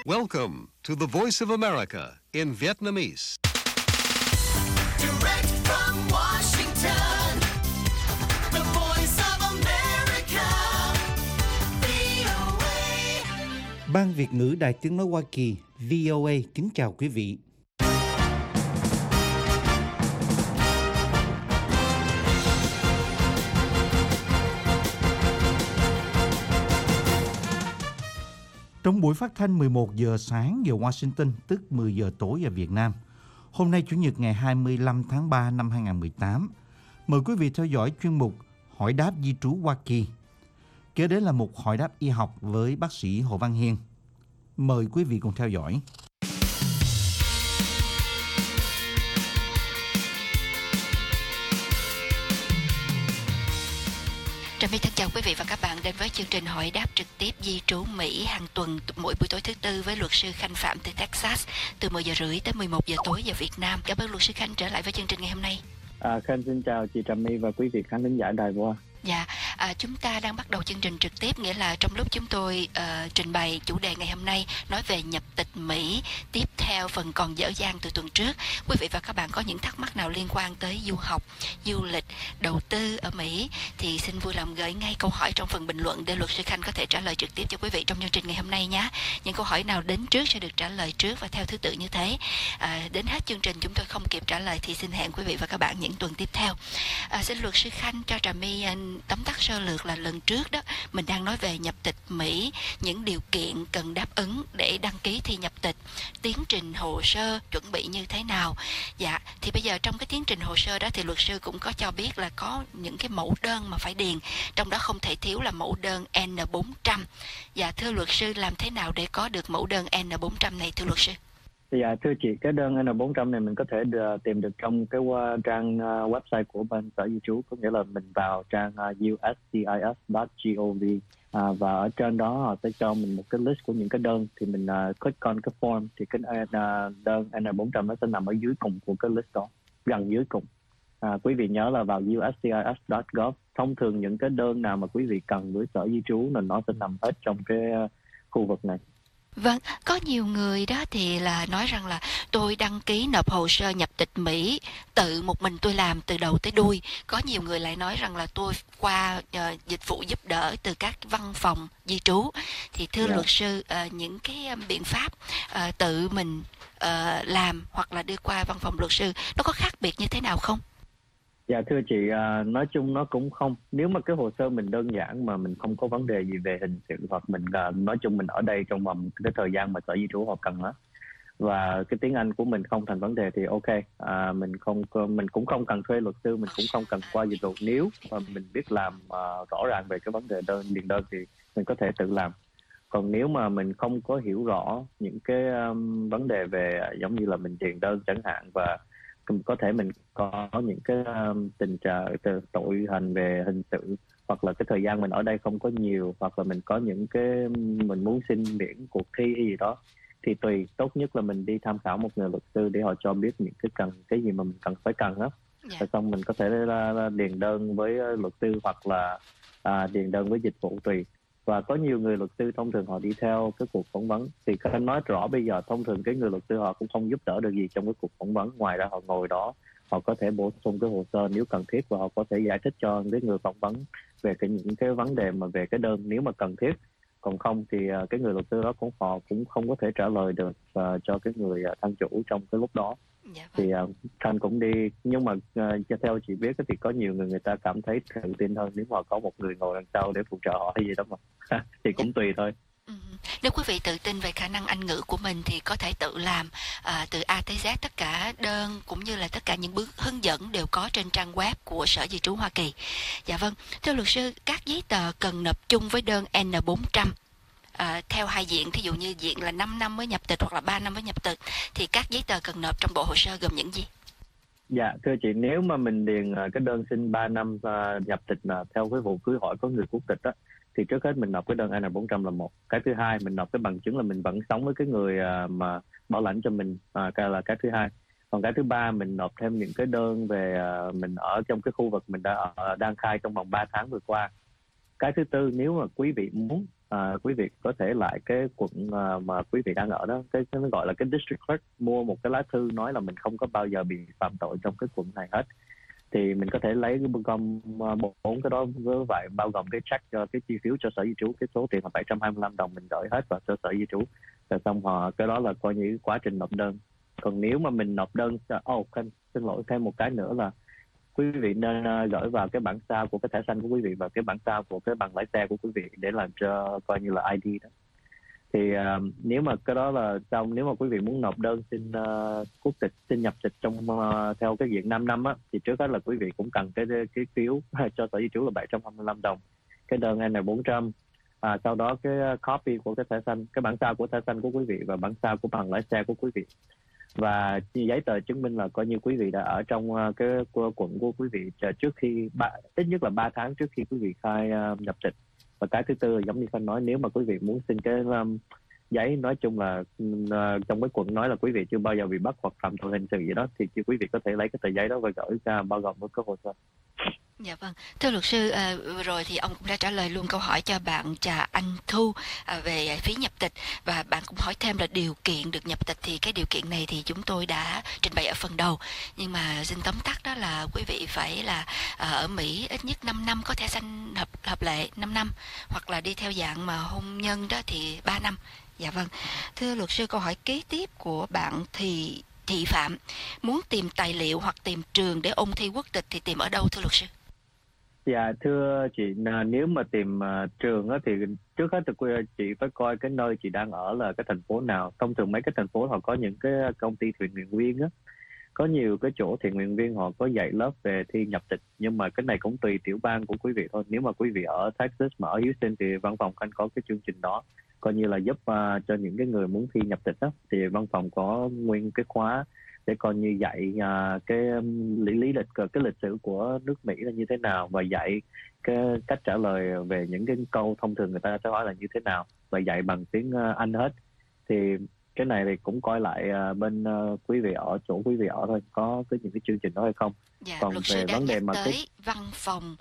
Welcome to the Voice of America in Vietnamese. Direct from Washington, the Voice of America, VOA. Ban Việt ngữ Đài Tiếng nói Hoa Kỳ VOA kính chào quý vị. Trong buổi phát thanh 11 giờ sáng giờ Washington, tức 10 giờ tối giờ Việt Nam, hôm nay Chủ nhật ngày 25 tháng 3 năm 2018, mời quý vị theo dõi chuyên mục Hỏi đáp di trú Hoa Kỳ. Kế đến là mục Hỏi đáp y học với bác sĩ Hồ Văn Hiên. Mời quý vị cùng theo dõi. Trà My thân chào quý vị và các bạn đến với chương trình hỏi đáp trực tiếp di trú Mỹ hàng tuần mỗi buổi tối thứ Tư với luật sư Khanh Phạm từ Texas từ 10 giờ rưỡi tới 11 giờ tối giờ Việt Nam. Cảm ơn luật sư Khanh trở lại với chương trình ngày hôm nay. Khanh xin chào chị Trà My và quý vị khán thính giả đài VOA. Dạ, chúng ta đang bắt đầu chương trình trực tiếp, nghĩa là trong lúc chúng tôi trình bày chủ đề ngày hôm nay nói về nhập tịch Mỹ, tiếp theo phần còn dở dang từ tuần trước. Quý vị và các bạn có những thắc mắc nào liên quan tới du học, du lịch, đầu tư ở Mỹ thì xin vui lòng gửi ngay câu hỏi trong phần bình luận để luật sư Khanh có thể trả lời trực tiếp cho quý vị trong chương trình ngày hôm nay nhé. Những câu hỏi nào đến trước sẽ được trả lời trước và theo thứ tự như thế. Đến hết chương trình chúng tôi không kịp trả lời thì xin hẹn quý vị và các bạn những tuần tiếp theo. Xin luật sư Khanh cho Trà My tóm tắt sơ lược là lần trước đó mình đang nói về nhập tịch Mỹ, những điều kiện cần đáp ứng để đăng ký thi nhập tịch, tiến trình hồ sơ chuẩn bị như thế nào. Dạ, thì bây giờ trong cái tiến trình hồ sơ đó thì luật sư cũng có cho biết là có những cái mẫu đơn mà phải điền, trong đó không thể thiếu là mẫu đơn N400. Dạ, thưa luật sư, làm thế nào để có được mẫu đơn N400 này thưa luật sư? Dạ thưa chị, cái đơn N400 này mình có thể tìm được trong cái trang website của Ban Sở Di trú, có nghĩa là mình vào trang uscis.gov và ở trên đó họ sẽ cho mình một cái list của những cái đơn, thì mình click on cái form thì cái đơn N400 nó sẽ nằm ở dưới cùng của cái list đó, gần dưới cùng. Quý vị nhớ là vào uscis.gov, thông thường những cái đơn nào mà quý vị cần với Sở Di trú là nó sẽ nằm hết trong cái khu vực này. Vâng, có nhiều người đó thì là nói rằng là tôi đăng ký nộp hồ sơ nhập tịch Mỹ tự một mình tôi làm từ đầu tới đuôi. Có nhiều người lại nói rằng là tôi qua dịch vụ giúp đỡ từ các văn phòng di trú. Thì thưa luật sư, những cái biện pháp tự mình làm hoặc là đưa qua văn phòng luật sư nó có khác biệt như thế nào không? Dạ thưa chị, nói chung nó cũng không. Nếu mà cái hồ sơ mình đơn giản mà mình không có vấn đề gì về hình sự, hoặc mình nói chung mình ở đây trong vòng cái thời gian mà Sở Di trú họ cần đó, và cái tiếng Anh của mình không thành vấn đề thì ok, mình cũng không cần thuê luật sư, mình cũng không cần qua dịch vụ. Nếu mà mình biết làm rõ ràng về cái vấn đề điền đơn thì mình có thể tự làm. Còn nếu mà mình không có hiểu rõ những cái vấn đề về giống như là mình điền đơn chẳng hạn, và có thể mình có những cái tình trạng tội hành về hình sự, hoặc là cái thời gian mình ở đây không có nhiều, hoặc là mình có những cái mình muốn xin miễn cuộc thi hay gì đó, thì tùy, tốt nhất là mình đi tham khảo một người luật sư để họ cho biết những cái gì mà mình phải cần đó. Rồi xong mình có thể điền đơn với luật sư, hoặc là điền đơn với dịch vụ tùy. Và có nhiều người luật sư thông thường họ đi theo cái cuộc phỏng vấn, thì anh nói rõ bây giờ thông thường cái người luật sư họ cũng không giúp đỡ được gì trong cái cuộc phỏng vấn, ngoài ra họ ngồi đó họ có thể bổ sung cái hồ sơ nếu cần thiết, và họ có thể giải thích cho cái người phỏng vấn về những cái vấn đề mà về cái đơn nếu mà cần thiết. Còn không thì cái người luật sư đó họ cũng không có thể trả lời được cho cái người thân chủ trong cái lúc đó. Thì Khanh cũng đi, nhưng mà theo chị biết thì có nhiều người ta cảm thấy tự tin hơn nếu mà có một người ngồi đằng sau để phụ trợ họ hay gì đó mà thì cũng tùy thôi. Nếu quý vị tự tin về khả năng Anh ngữ của mình thì có thể tự làm từ A tới Z, tất cả đơn cũng như là tất cả những bước hướng dẫn đều có trên trang web của Sở Di trú Hoa Kỳ. Dạ vâng, thưa luật sư, các giấy tờ cần nộp chung với đơn N400 theo hai diện, thí dụ như diện là 5 năm mới nhập tịch hoặc là 3 năm mới nhập tịch, thì các giấy tờ cần nộp trong bộ hồ sơ gồm những gì? Dạ thưa chị, nếu mà mình điền cái đơn xin 3 năm nhập tịch theo cái vụ cưới hỏi có người quốc tịch đó, thì trước hết mình nộp cái đơn N400 là một. Cái thứ hai, mình nộp cái bằng chứng là mình vẫn sống với cái người mà bảo lãnh cho mình, cái là cái thứ hai. Còn cái thứ ba, mình nộp thêm những cái đơn về mình ở trong cái khu vực mình đang khai trong vòng 3 tháng vừa qua. Cái thứ tư, nếu mà quý vị muốn quý vị có thể lại cái quận mà quý vị đang ở đó, cái nó gọi là cái district clerk, mua một cái lá thư nói là mình không có bao giờ bị phạm tội trong cái quận này hết. Thì mình có thể lấy cái gom 4 cái đó với vậy, bao gồm cái check cho cái chi phiếu cho sở di trú, cái số tiền là 725 đồng mình gửi hết vào cho sở di trú, rồi xong cái đó là coi như quá trình nộp đơn. Còn nếu mà mình nộp đơn xin lỗi, thêm một cái nữa là quý vị nên gửi vào cái bản sao của cái thẻ xanh của quý vị và cái bản sao của cái bằng lái xe của quý vị để làm cho coi như là ID đó. Thì nếu mà cái đó là xong, nếu mà quý vị muốn nộp đơn xin quốc tịch, xin nhập tịch trong theo cái diện 5 năm á, thì trước hết là quý vị cũng cần cái phiếu cho sở di trú là 725 đồng, cái đơn N400, sau đó cái copy của cái thẻ xanh, cái bản sao của thẻ xanh của quý vị và bản sao của bằng lái xe của quý vị, và giấy tờ chứng minh là coi như quý vị đã ở trong cái quận của quý vị trước khi ít nhất là 3 tháng trước khi quý vị khai nhập tịch. Và cái thứ tư là giống như Khanh nói, nếu mà quý vị muốn xin cái giấy nói chung là trong cái quận nói là quý vị chưa bao giờ bị bắt hoặc phạm tội hình sự gì đó, thì quý vị có thể lấy cái tờ giấy đó và gửi ra bao gồm với cái hồ sơ. Dạ vâng, thưa luật sư, vừa rồi thì ông cũng đã trả lời luôn câu hỏi cho bạn Trà Anh Thu về phí nhập tịch, và bạn cũng hỏi thêm là điều kiện được nhập tịch, thì cái điều kiện này thì chúng tôi đã trình bày ở phần đầu, nhưng mà xin tóm tắt đó là quý vị phải là ở Mỹ ít nhất 5 năm, có thẻ xanh hợp lệ 5 năm, hoặc là đi theo dạng mà hôn nhân đó thì 3 năm. Dạ vâng, thưa luật sư, câu hỏi kế tiếp của bạn thì Thị Phạm muốn tìm tài liệu hoặc tìm trường để ôn thi quốc tịch thì tìm ở đâu thưa luật sư? Dạ thưa chị, nếu mà tìm trường á, thì trước hết thì chị phải coi cái nơi chị đang ở là cái thành phố nào. Thông thường mấy cái thành phố họ có những cái công ty thiện nguyện viên á, có nhiều cái chỗ thiện nguyện viên họ có dạy lớp về thi nhập tịch, nhưng mà cái này cũng tùy tiểu bang của quý vị thôi. Nếu mà quý vị ở Texas mà ở Houston thì văn phòng Khanh có cái chương trình đó, coi như là giúp cho những cái người muốn thi nhập tịch đó, thì văn phòng có nguyên cái khóa để coi như dạy cái lịch sử của nước Mỹ là như thế nào, và dạy cái cách trả lời về những cái câu thông thường người ta sẽ hỏi là như thế nào, và dạy bằng tiếng Anh hết. Thì cái này thì cũng coi lại bên quý vị ở chỗ quý vị ở thôi, có những cái chương trình đó hay không. Dạ, Còn luật sư về đã vấn đề nhắc mà tới văn phòng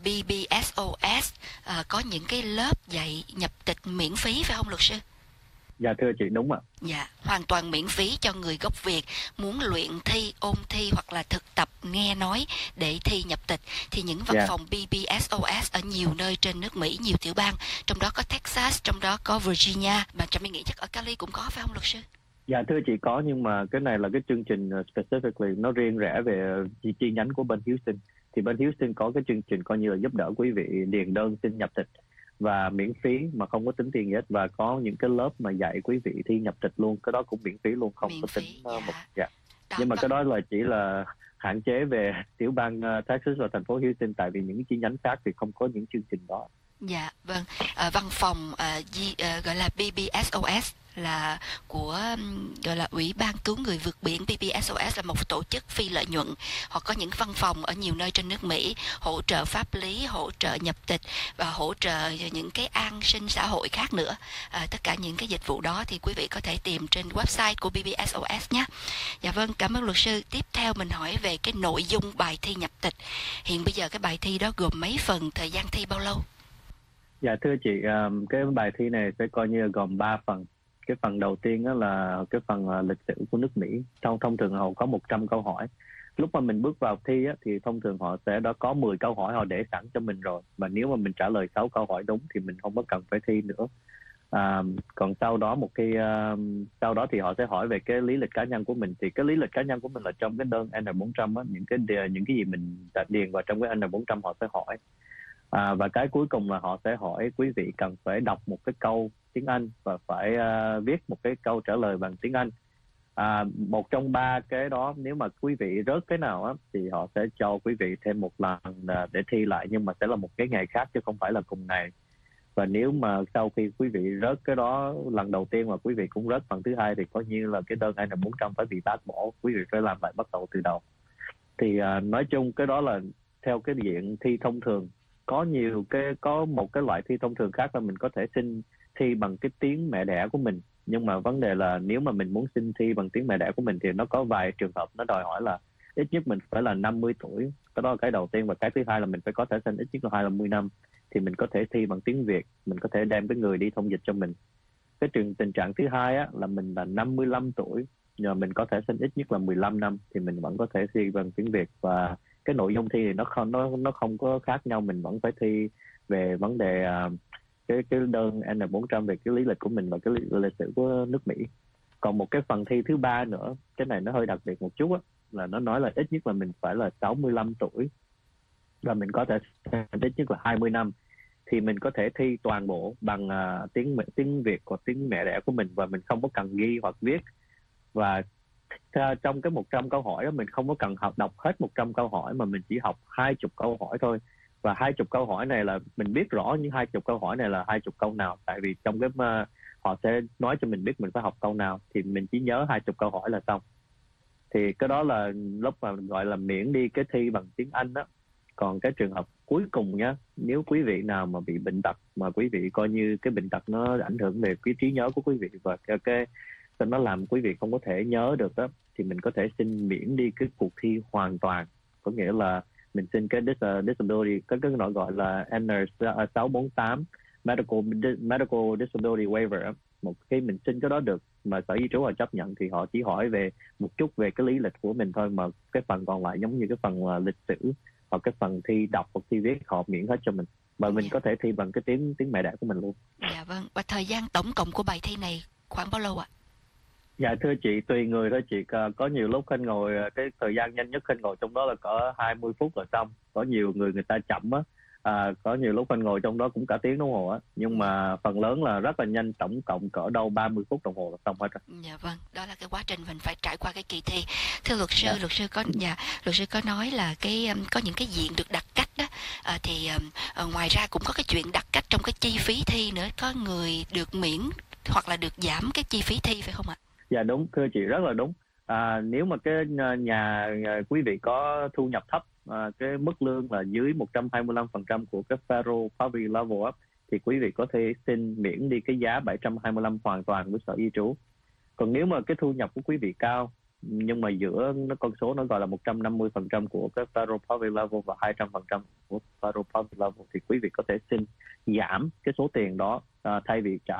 BBSOS có những cái lớp dạy nhập tịch miễn phí phải không luật sư? Dạ thưa chị, đúng ạ. Dạ, hoàn toàn miễn phí cho người gốc Việt muốn luyện thi, ôn thi hoặc là thực tập nghe nói để thi nhập tịch. Thì những văn phòng BBSOS ở nhiều nơi trên nước Mỹ, nhiều tiểu bang, trong đó có Texas, trong đó có Virginia, mà Trà My nghĩ chắc ở Cali cũng có phải không luật sư? Dạ thưa chị, có, nhưng mà cái này là cái chương trình specifically nó riêng rẽ về chi nhánh của bên Houston. Thì bên Houston có cái chương trình coi như là giúp đỡ quý vị điền đơn xin nhập tịch và miễn phí mà không có tính tiền gì hết, và có những cái lớp mà dạy quý vị thi nhập tịch luôn, cái đó cũng miễn phí luôn, không có tính nhưng mà cái đó là chỉ là hạn chế về tiểu bang Texas và thành phố Houston, tại vì những chi nhánh khác thì không có những chương trình đó. Dạ vâng, văn phòng gọi là BBSOS là của gọi là Ủy ban cứu người vượt biển. BBSOS là một tổ chức phi lợi nhuận, họ có những văn phòng ở nhiều nơi trên nước Mỹ, hỗ trợ pháp lý, hỗ trợ nhập tịch và hỗ trợ những cái an sinh xã hội khác nữa. Tất cả những cái dịch vụ đó thì quý vị có thể tìm trên website của BBSOS nhé. Dạ vâng, cảm ơn luật sư. Tiếp theo mình hỏi về cái nội dung bài thi nhập tịch. Hiện bây giờ cái bài thi đó gồm mấy phần, thời gian thi bao lâu? Dạ thưa chị, cái bài thi này sẽ coi như gồm 3 phần. Cái phần đầu tiên đó là cái phần lịch sử của nước Mỹ. Thông thường họ có 100 câu hỏi. Lúc mà mình bước vào thi á, thì thông thường họ sẽ đã có 10 câu hỏi họ để sẵn cho mình rồi. Và nếu mà mình trả lời 6 câu hỏi đúng thì mình không có cần phải thi nữa. Còn sau đó thì họ sẽ hỏi về cái lý lịch cá nhân của mình. Thì cái lý lịch cá nhân của mình là trong cái đơn N400 á, những cái gì mình đã điền vào trong cái N400 họ sẽ hỏi. Và cái cuối cùng là họ sẽ hỏi quý vị cần phải đọc một cái câu tiếng Anh và phải viết một cái câu trả lời bằng tiếng Anh. Một trong 3 cái đó, nếu mà quý vị rớt cái nào á, thì họ sẽ cho quý vị thêm một lần để thi lại, nhưng mà sẽ là một cái ngày khác chứ không phải là cùng ngày. Và nếu mà sau khi quý vị rớt cái đó lần đầu tiên mà quý vị cũng rớt phần thứ hai thì coi như là cái đơn N400 phải bị bác bỏ, quý vị phải làm lại bắt đầu từ đầu. Thì nói chung cái đó là theo cái diện thi thông thường. Có một cái loại thi thông thường khác là mình có thể xin thi bằng cái tiếng mẹ đẻ của mình, nhưng mà vấn đề là nếu mà mình muốn xin thi bằng tiếng mẹ đẻ của mình thì nó có vài trường hợp nó đòi hỏi là ít nhất mình phải là 50 tuổi. Cái đó là cái đầu tiên, và cái thứ hai là mình phải có thẻ xanh ít nhất là 20 năm. thì mình có thể thi bằng tiếng Việt, mình có thể đem cái người đi thông dịch cho mình. Cái tình trạng thứ hai á, là mình là 55 tuổi, nhờ mình có thể sinh ít nhất là 15 năm thì mình vẫn có thể thi bằng tiếng Việt, và cái nội dung thi thì nó không có khác nhau, mình vẫn phải thi về vấn đề cái đơn N400 về cái lý lịch của mình và cái lịch sử của nước Mỹ. Còn một cái phần thi thứ ba nữa, cái này nó hơi đặc biệt một chút á, là nó nói là ít nhất là mình phải là 65 tuổi và mình có thể ít nhất là 20 năm thì mình có thể thi toàn bộ bằng tiếng Việt hoặc tiếng mẹ đẻ của mình, và mình không có cần ghi hoặc viết. Và trong cái 100 câu hỏi đó, mình không có cần đọc hết 100 câu hỏi mà mình chỉ học 20 câu hỏi thôi. Và 20 câu hỏi này là mình biết rõ những 20 câu hỏi này là 20 câu nào, tại vì trong cái họ sẽ nói cho mình biết mình phải học câu nào, thì mình chỉ nhớ 20 câu hỏi là xong. Thì cái đó là lúc mà gọi là miễn đi cái thi bằng tiếng Anh đó. Còn cái trường hợp cuối cùng nhá, nếu quý vị nào mà bị bệnh tật, mà quý vị coi như cái bệnh tật nó ảnh hưởng về cái trí nhớ của quý vị và cái nó làm quý vị không có thể nhớ được đó, thì mình có thể xin miễn đi cái cuộc thi hoàn toàn. Có nghĩa là mình xin cái disability, cái gọi là N648 medical disability waiver. Một khi mình xin cái đó được mà Sở Di trú họ chấp nhận thì họ chỉ hỏi về một chút về cái lý lịch của mình thôi, mà cái phần còn lại giống như cái phần lịch sử hoặc cái phần thi đọc hoặc thi viết họ miễn hết cho mình, và mình có thể thi bằng cái tiếng mẹ đẻ của mình luôn. Dạ vâng. Và thời gian tổng cộng của bài thi này khoảng bao lâu ạ? Dạ thưa chị, tùy người thôi chị. Có nhiều lúc Khanh ngồi, cái thời gian nhanh nhất Khanh ngồi trong đó là cỡ 20 phút là xong. Có nhiều người ta chậm á, có nhiều lúc Khanh ngồi trong đó cũng cả tiếng đồng hồ á. Nhưng mà phần lớn là rất là nhanh, tổng cộng cỡ đâu 30 phút đồng hồ là xong hết rồi. Dạ vâng, đó là cái quá trình mình phải trải qua cái kỳ thi. Thưa luật sư, luật sư có nói là có những cái diện được đặt cách đó, thì ngoài ra cũng có cái chuyện đặt cách trong cái chi phí thi nữa, có người được miễn hoặc là được giảm cái chi phí thi phải không ạ? Dạ đúng, thưa chị, rất là đúng. Nếu mà cái nhà quý vị có thu nhập thấp, cái mức lương là dưới 125% của cái Federal Poverty Level up, thì quý vị có thể xin miễn đi cái giá 725 hoàn toàn với Sở Di trú. Còn nếu mà cái thu nhập của quý vị cao, nhưng mà giữa con số nó gọi là 150% của cái Federal Poverty Level và 200% của Federal Poverty Level, thì quý vị có thể xin giảm cái số tiền đó. Thay vì trả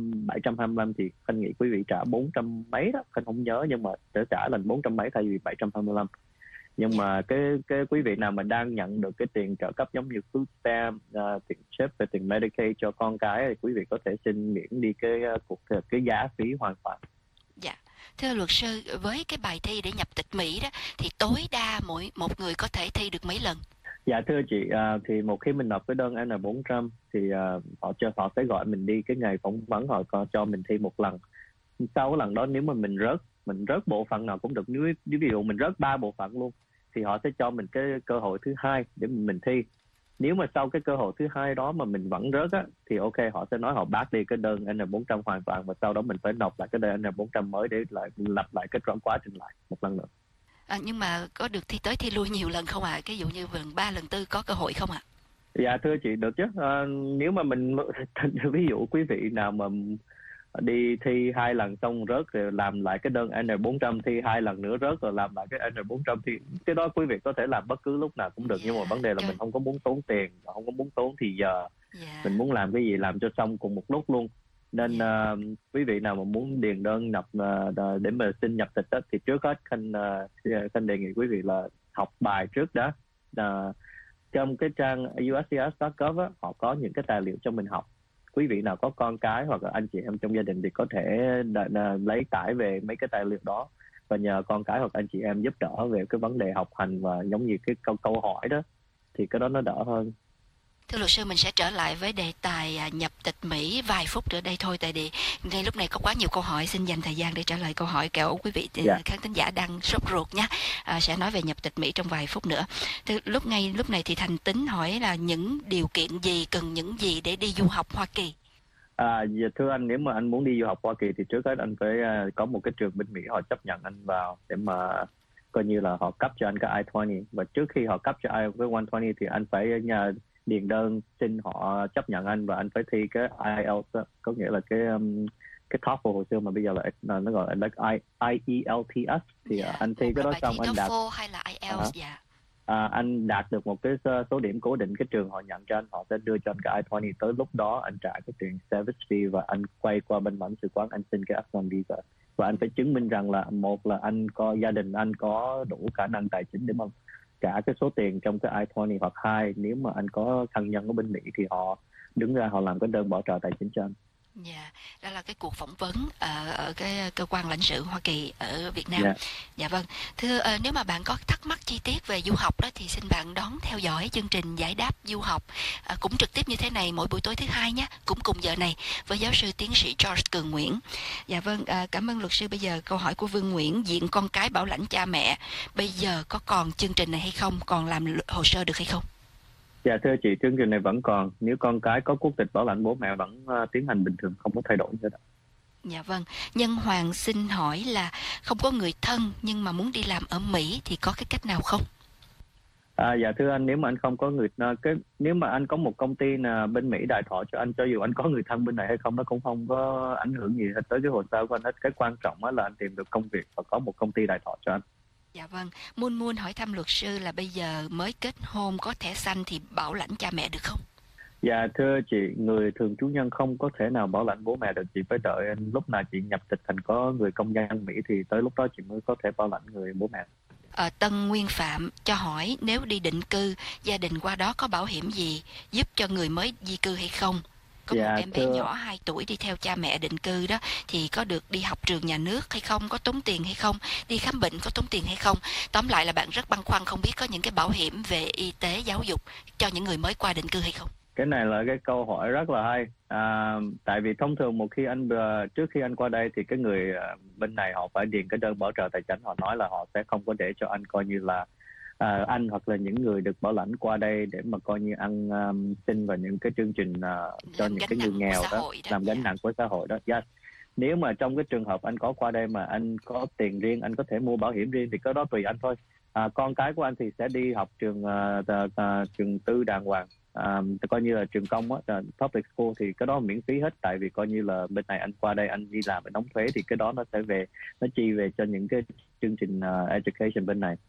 725 thì Khanh nghĩ quý vị trả 400 mấy đó, Khanh không nhớ, nhưng mà sẽ trả là 400 mấy thay vì 725. Nhưng mà cái quý vị nào mà đang nhận được cái tiền trợ cấp giống như food stamp, tiền chip và tiền Medicaid cho con cái, thì quý vị có thể xin miễn đi cái giá phí hoàn toàn. Dạ. Thưa luật sư, với cái bài thi để nhập tịch Mỹ đó thì tối đa một người có thể thi được mấy lần? Dạ thưa chị, thì một khi mình nộp cái đơn N400 thì họ sẽ gọi mình đi cái ngày phỏng vấn, họ cho mình thi một lần. Sau cái lần đó nếu mà mình rớt bộ phận nào cũng được, nếu ví dụ mình rớt 3 bộ phận luôn thì họ sẽ cho mình cái cơ hội thứ hai để mình thi. Nếu mà sau cái cơ hội thứ hai đó mà mình vẫn rớt á, thì ok, họ sẽ nói họ bác đi cái đơn N400 hoàn toàn, và sau đó mình phải nộp lại cái đơn N400 mới để lặp lại cái quá trình lại một lần nữa. Nhưng mà có được thi tới thi lui nhiều lần không ạ? Ví dụ như lần 3, lần 4 có cơ hội không ạ? Dạ thưa chị, được chứ. Nếu mà mình ví dụ quý vị nào mà đi thi 2 lần xong rớt rồi làm lại cái đơn N400, thi 2 lần nữa rớt rồi làm lại cái N400, thì cái đó quý vị có thể làm bất cứ lúc nào cũng được. Nhưng mà vấn đề là mình không có muốn tốn tiền, không có muốn tốn thì giờ. Mình muốn làm cái gì làm cho xong cùng một lúc luôn. Nên quý vị nào mà muốn điền đơn để mà xin nhập tịch đó, thì trước hết Khanh đề nghị quý vị là học bài trước đó. Trong cái trang uscis.gov á, họ có những cái tài liệu cho mình học. Quý vị nào có con cái hoặc là anh chị em trong gia đình thì có thể lấy tải về mấy cái tài liệu đó và nhờ con cái hoặc anh chị em giúp đỡ về cái vấn đề học hành và giống như cái câu hỏi đó, thì cái đó nó đỡ hơn. Thưa luật sư, mình sẽ trở lại với đề tài nhập tịch Mỹ vài phút nữa đây thôi, tại vì ngay lúc này có quá nhiều câu hỏi, xin dành thời gian để trả lời câu hỏi kẻo quý vị khán thính giả đang sốt ruột nhé. Sẽ nói về nhập tịch Mỹ trong vài phút nữa. Lúc này thì Thành Tính hỏi là những điều kiện gì, cần những gì để đi du học Hoa Kỳ? Thưa anh, nếu mà anh muốn đi du học Hoa Kỳ thì trước hết anh phải có một cái trường bên Mỹ họ chấp nhận anh vào để mà coi như là họ cấp cho anh cái I-20. Và trước khi họ cấp cho anh cái 120 thì anh phải điền đơn xin họ chấp nhận anh, và anh phải thi cái IELTS, có nghĩa là cái TOEFL hồi xưa mà bây giờ là nó gọi là IELTS, thì anh thi cái đó xong anh đạt. TOEFL hay là IELTS? anh đạt được một cái số điểm cố định, cái trường họ nhận cho anh, họ sẽ đưa cho anh cái I-20. Tới lúc đó anh trả cái tiền service fee và anh quay qua bên lãnh sự quán, anh xin cái F1 visa. Và anh phải chứng minh rằng là một là anh có gia đình, anh có đủ khả năng tài chính để mà trả cái số tiền trong cái I-20, hoặc hai, nếu mà anh có thân nhân ở bên Mỹ thì họ đứng ra họ làm cái đơn bảo trợ tài chính cho anh. Dạ, đó là cái cuộc phỏng vấn ở cái cơ quan lãnh sự Hoa Kỳ ở Việt Nam. Dạ. Dạ vâng. Thưa, nếu mà bạn có thắc mắc chi tiết về du học đó thì xin bạn đón theo dõi chương trình giải đáp du học cũng trực tiếp như thế này mỗi buổi tối thứ hai nhé, cũng cùng giờ này với giáo sư tiến sĩ George Cường Nguyễn. Dạ vâng, cảm ơn luật sư. Bây giờ câu hỏi của Vương Nguyễn, diện con cái bảo lãnh cha mẹ, bây giờ có còn chương trình này hay không, còn làm hồ sơ được hay không? Dạ thưa chị, chương trình này vẫn còn. Nếu con cái có quốc tịch bảo lãnh, bố mẹ vẫn tiến hành bình thường, không có thay đổi gì hết. Dạ vâng. Nhân Hoàng xin hỏi là không có người thân nhưng mà muốn đi làm ở Mỹ thì có cái cách nào không? Dạ thưa anh, nếu mà anh không có nếu mà anh có một công ty bên Mỹ đài thọ cho anh, cho dù anh có người thân bên này hay không, nó cũng không có ảnh hưởng gì hết tới cái hồ sơ của anh hết. Cái quan trọng là anh tìm được công việc và có một công ty đài thọ cho anh. Dạ vâng. Mun hỏi thăm luật sư là bây giờ mới kết hôn có thẻ xanh thì bảo lãnh cha mẹ được không? Dạ thưa chị, người thường trú nhân không có thể nào bảo lãnh bố mẹ được. Chị phải đợi lúc nào chị nhập tịch thành có người công dân Mỹ thì tới lúc đó chị mới có thể bảo lãnh người bố mẹ. Tân Nguyên Phạm cho hỏi nếu đi định cư, gia đình qua đó có bảo hiểm gì giúp cho người mới di cư hay không? Có một em bé nhỏ 2 tuổi đi theo cha mẹ định cư đó thì có được đi học trường nhà nước hay không, có tốn tiền hay không, đi khám bệnh có tốn tiền hay không? Tóm lại là bạn rất băn khoăn không biết có những cái bảo hiểm về y tế, giáo dục cho những người mới qua định cư hay không? Cái này là cái câu hỏi rất là hay. Tại vì thông thường trước khi anh qua đây thì cái người bên này họ phải điền cái đơn bảo trợ tài chính. Họ nói là họ sẽ không có để cho anh coi như là anh hoặc là những người được bảo lãnh qua đây để mà coi như ăn xin vào những cái chương trình cho những cái người nghèo đó, làm gánh nặng của xã hội đó. Yes. Nếu mà trong cái trường hợp anh có qua đây mà anh có tiền riêng, anh có thể mua bảo hiểm riêng thì cái đó tùy anh thôi. Con cái của anh thì sẽ đi học trường tư đàng hoàng, coi như là trường công á, public school thì cái đó miễn phí hết. Tại vì coi như là bên này anh qua đây anh đi làm để đóng thuế thì cái đó nó sẽ nó chi về cho những cái chương trình education bên này.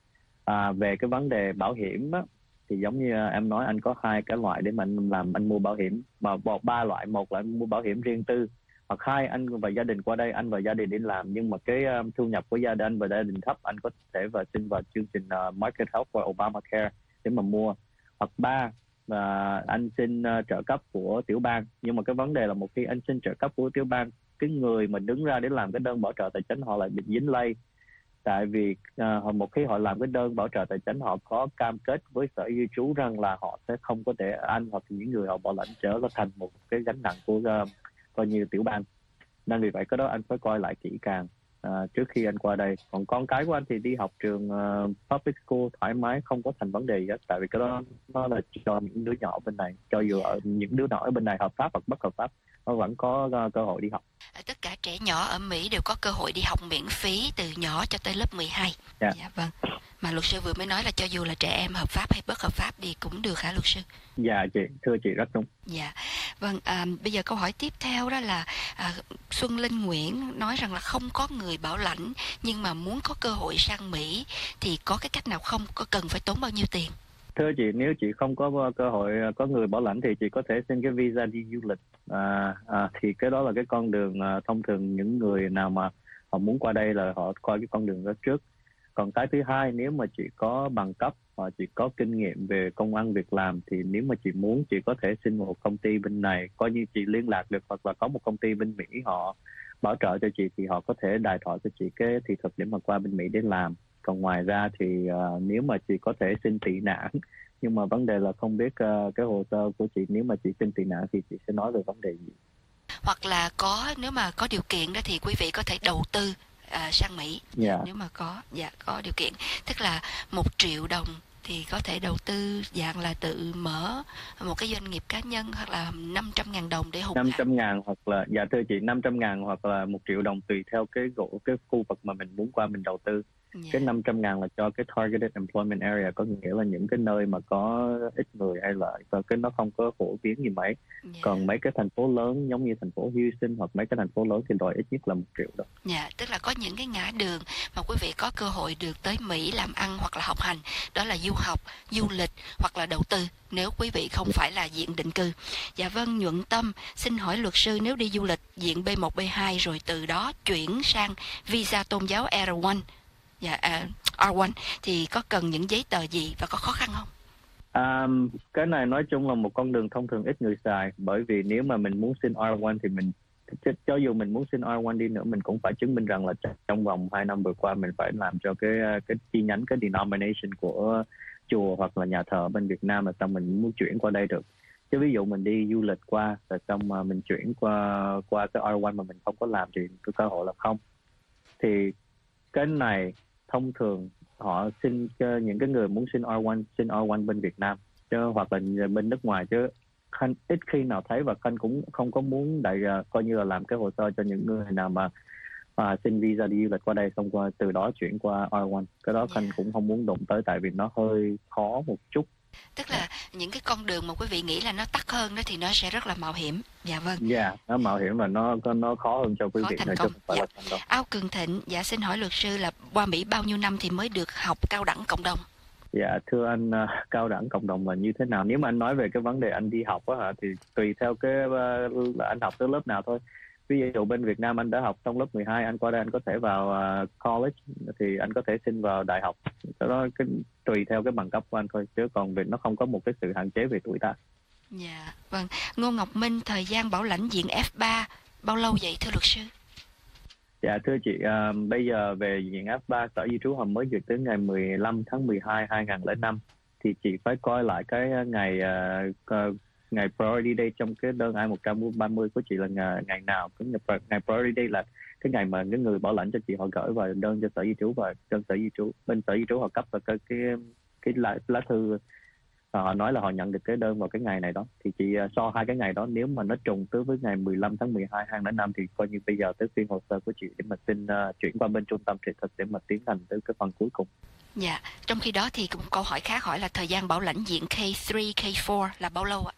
Về cái vấn đề bảo hiểm á, thì giống như em nói, anh có 2 cái loại để mà anh mua bảo hiểm, mà 3 loại. Một là anh mua bảo hiểm riêng tư, hoặc 2 anh và gia đình qua đây, anh và gia đình đi làm nhưng mà cái thu nhập của gia đình anh và gia đình thấp, anh có thể xin vào chương trình Market Health và Obamacare để mà mua. Hoặc 3 là anh xin trợ cấp của tiểu bang. Nhưng mà cái vấn đề là một khi anh xin trợ cấp của tiểu bang, cái người mà đứng ra để làm cái đơn bảo trợ tài chính họ lại bị dính lây. Tại vì một khi họ làm cái đơn bảo trợ tài chính, họ có cam kết với sở di trú rằng là họ sẽ không có để anh hoặc những người họ bảo lãnh trở thành một cái gánh nặng của coi như tiểu bang. Nên vì vậy cái đó anh phải coi lại kỹ càng trước khi anh qua đây. Còn con cái của anh thì đi học trường public school thoải mái, không có thành vấn đề gì hết. Tại vì cái đó nó là cho những đứa nhỏ bên này, cho dù ở những đứa nhỏ ở bên này hợp pháp hoặc bất hợp pháp, nó vẫn có cơ hội đi học. Tất cả trẻ nhỏ ở Mỹ đều có cơ hội đi học miễn phí từ nhỏ cho tới lớp 12. Yeah. Dạ vâng. Mà luật sư vừa mới nói là cho dù là trẻ em hợp pháp hay bất hợp pháp thì cũng được hả luật sư? Dạ chị, thưa chị rất đúng. Dạ. Vâng, bây giờ câu hỏi tiếp theo đó là Xuân Linh Nguyễn nói rằng là không có người bảo lãnh nhưng mà muốn có cơ hội sang Mỹ thì có cái cách nào không? Có cần phải tốn bao nhiêu tiền? Thưa chị, nếu chị không có cơ hội có người bảo lãnh thì chị có thể xin cái visa đi du lịch. Thì cái đó là cái con đường thông thường những người nào mà họ muốn qua đây là họ coi cái con đường đó trước. Còn cái thứ hai, nếu mà chị có bằng cấp hoặc chị có kinh nghiệm về công ăn việc làm thì nếu mà chị muốn, chị có thể xin một công ty bên này, coi như chị liên lạc được hoặc là có một công ty bên Mỹ họ bảo trợ cho chị thì họ có thể đài thọ cho chị cái thị thực để mà qua bên Mỹ để làm. Còn ngoài ra thì nếu mà chị có thể xin tị nạn, nhưng mà vấn đề là không biết cái hồ sơ của chị, nếu mà chị xin tị nạn thì chị sẽ nói về vấn đề gì. Hoặc là nếu mà có điều kiện đó thì quý vị có thể đầu tư sang Mỹ. Yeah. Nếu mà có điều kiện, tức là 1 triệu đồng thì có thể đầu tư dạng là tự mở một cái doanh nghiệp cá nhân, hoặc là 500.000 đồng để hùng 500.000 hoặc là, thưa chị, 500.000 hoặc là 1 triệu đồng tùy theo cái khu vực mà mình muốn qua mình đầu tư. Dạ. Cái 500.000 là cho cái targeted employment area, có nghĩa là những cái nơi mà có ít người hay là cái nó không có phổ biến như mấy. Dạ. Còn mấy cái thành phố lớn giống như thành phố Houston hoặc mấy cái thành phố lớn thì đòi ít nhất là 1 triệu đó. Dạ, tức là có những cái ngã đường mà quý vị có cơ hội được tới Mỹ làm ăn hoặc là học hành, đó là du học, du lịch hoặc là đầu tư, nếu quý vị không phải là diện định cư. Dạ vâng, Nhuận Tâm, xin hỏi luật sư, nếu đi du lịch diện B1, B2 rồi từ đó chuyển sang visa tôn giáo R1, dạ, R1 thì có cần những giấy tờ gì và có khó khăn không? Cái này nói chung là một con đường thông thường ít người xài, bởi vì nếu mà mình muốn xin R1 thì mình cho dù mình muốn xin R1 đi nữa, mình cũng phải chứng minh rằng là trong vòng 2 năm vừa qua mình phải làm cho cái chi nhánh, cái denomination của chùa hoặc là nhà thờ bên Việt Nam, là xong mình muốn chuyển qua đây được. Chứ ví dụ mình đi du lịch qua rồi xong mà mình chuyển qua cái R1 mà mình không có làm thì cái cơ hội là không. Thì cái này thông thường họ xin cho những cái người muốn xin R1 bên Việt Nam chứ hoặc là bên nước ngoài, chứ Khanh ít khi nào thấy, và Khanh cũng không có muốn coi như là làm cái hồ sơ cho những người nào mà xin visa đi du lịch qua đây xong qua từ đó chuyển qua R1. Cái đó Khanh cũng không muốn đụng tới, tại vì nó hơi khó một chút. Tức là những cái con đường mà quý vị nghĩ là nó tắc hơn đó thì nó sẽ rất là mạo hiểm. Dạ vâng. Dạ, nó mạo hiểm và nó khó hơn cho quý Khó vị thành nữa, chứ công. không phải Dạ. là thành công. Ao Cường Thịnh, dạ xin hỏi luật sư là qua Mỹ bao nhiêu năm thì mới được học cao đẳng cộng đồng? Dạ thưa anh, cao đẳng cộng đồng là như thế nào? Nếu mà anh nói về cái vấn đề anh đi học á thì tùy theo cái là anh học tới lớp nào thôi. Ví dụ bên Việt Nam anh đã học xong lớp 12, anh qua đây anh có thể vào college, thì anh có thể xin vào đại học. Cái đó tùy theo cái bằng cấp của anh thôi, chứ còn nó không có một cái sự hạn chế về tuổi tác. Dạ vâng. Ngô Ngọc Minh, thời gian bảo lãnh diện F3 bao lâu vậy thưa luật sư? Dạ thưa chị, bây giờ về diện F3 Sở Di trú họ mới duyệt tới ngày 15 tháng 12 2005, thì chị phải coi lại cái ngày priority day trong cái đơn I-130 của chị là ngày nào. Cái ngày priority day là cái ngày mà cái người bảo lãnh cho chị họ gửi vào đơn cho Sở Di trú, và đơn Sở Di trú bên Sở Di trú họ cấp vào cái lá thư, họ nói là họ nhận được cái đơn vào cái ngày này đó. Thì chị so hai cái ngày đó, nếu mà nó trùng tới với ngày 15 tháng 12 2005 thì coi như bây giờ tới phiên hồ sơ của chị để mà xin chuyển qua bên trung tâm thị thực để mà tiến hành tới cái phần cuối cùng. Dạ, trong khi đó thì cũng câu hỏi khác hỏi là thời gian bảo lãnh diện K3, K4 là bao lâu ạ?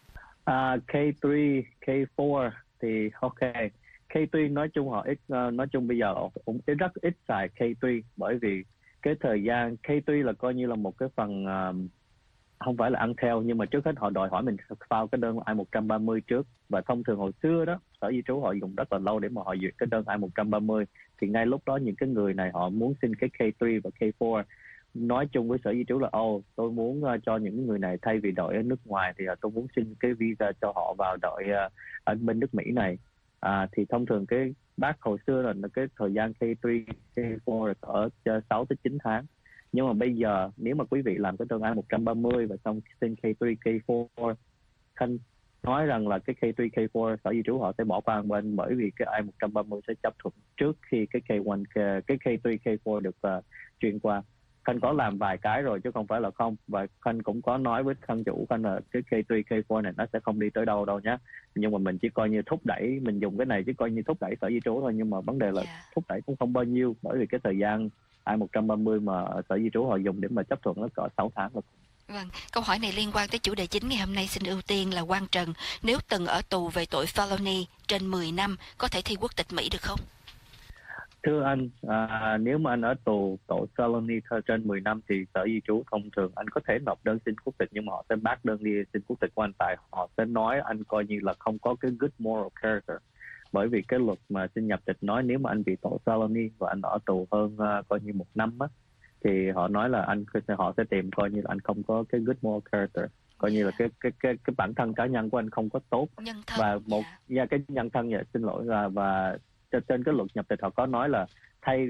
K3, K4 thì ok. K3 nói chung họ ít, nói chung bây giờ cũng rất ít xài K3, bởi vì cái thời gian K3 là coi như là một cái phần không phải là ăn theo, nhưng mà trước hết họ đòi hỏi mình file cái đơn I-130 trước, và thông thường hồi xưa đó Sở Di trú họ dùng rất là lâu để mà họ duyệt cái đơn I-130, thì ngay lúc đó những cái người này họ muốn xin cái K3 và K4 nói chung với Sở Di trú là tôi muốn cho những người này thay vì đợi ở nước ngoài thì tôi muốn xin cái visa cho họ vào đợi ở bên nước Mỹ này. Thì thông thường cái bác hồi xưa là cái thời gian K3, K4 là ở 6 tới 9 tháng. Nhưng mà bây giờ nếu mà quý vị làm cái đơn I-130 và xong xin K3, K4, Khanh nói rằng là cái K3, K4 Sở Di trú họ sẽ bỏ qua bên, bởi vì cái I-130 sẽ chấp thuận trước khi cái K1, cái K3, K4 được chuyển qua. Khanh có làm vài cái rồi chứ không phải là không, và Khanh cũng có nói với thân chủ Khanh là cái K3, K4 này nó sẽ không đi tới đâu nhé, nhưng mà mình chỉ coi như thúc đẩy, mình dùng cái này chỉ coi như thúc đẩy Sở Di trú thôi, nhưng mà vấn đề là thúc đẩy cũng không bao nhiêu, bởi vì cái thời gian I-130 mà Sở Di trú họ dùng để mà chấp thuận nó cỡ 6 tháng rồi. Vâng, câu hỏi này liên quan tới chủ đề chính ngày hôm nay. Xin ưu tiên là Quang Trần. Nếu từng ở tù về tội felony trên 10 năm, có thể thi quốc tịch Mỹ được không? Thưa anh, nếu mà anh ở tù tội felony trên 10 năm thì Sở Di trú thông thường anh có thể nộp đơn xin quốc tịch, nhưng mà họ sẽ bác đơn đi xin quốc tịch của anh, tại họ sẽ nói anh coi như là không có cái good moral character. Bởi vì cái luật mà xin nhập tịch nói nếu mà anh bị tội felony và anh ở tù hơn coi như 1 năm á, thì họ nói là họ sẽ tìm coi như là anh không có cái good moral character, coi như là cái bản thân cá nhân của anh không có tốt, nhân thân, và cái nhân thân xin lỗi và trên cái luật nhập tịch họ có nói là thay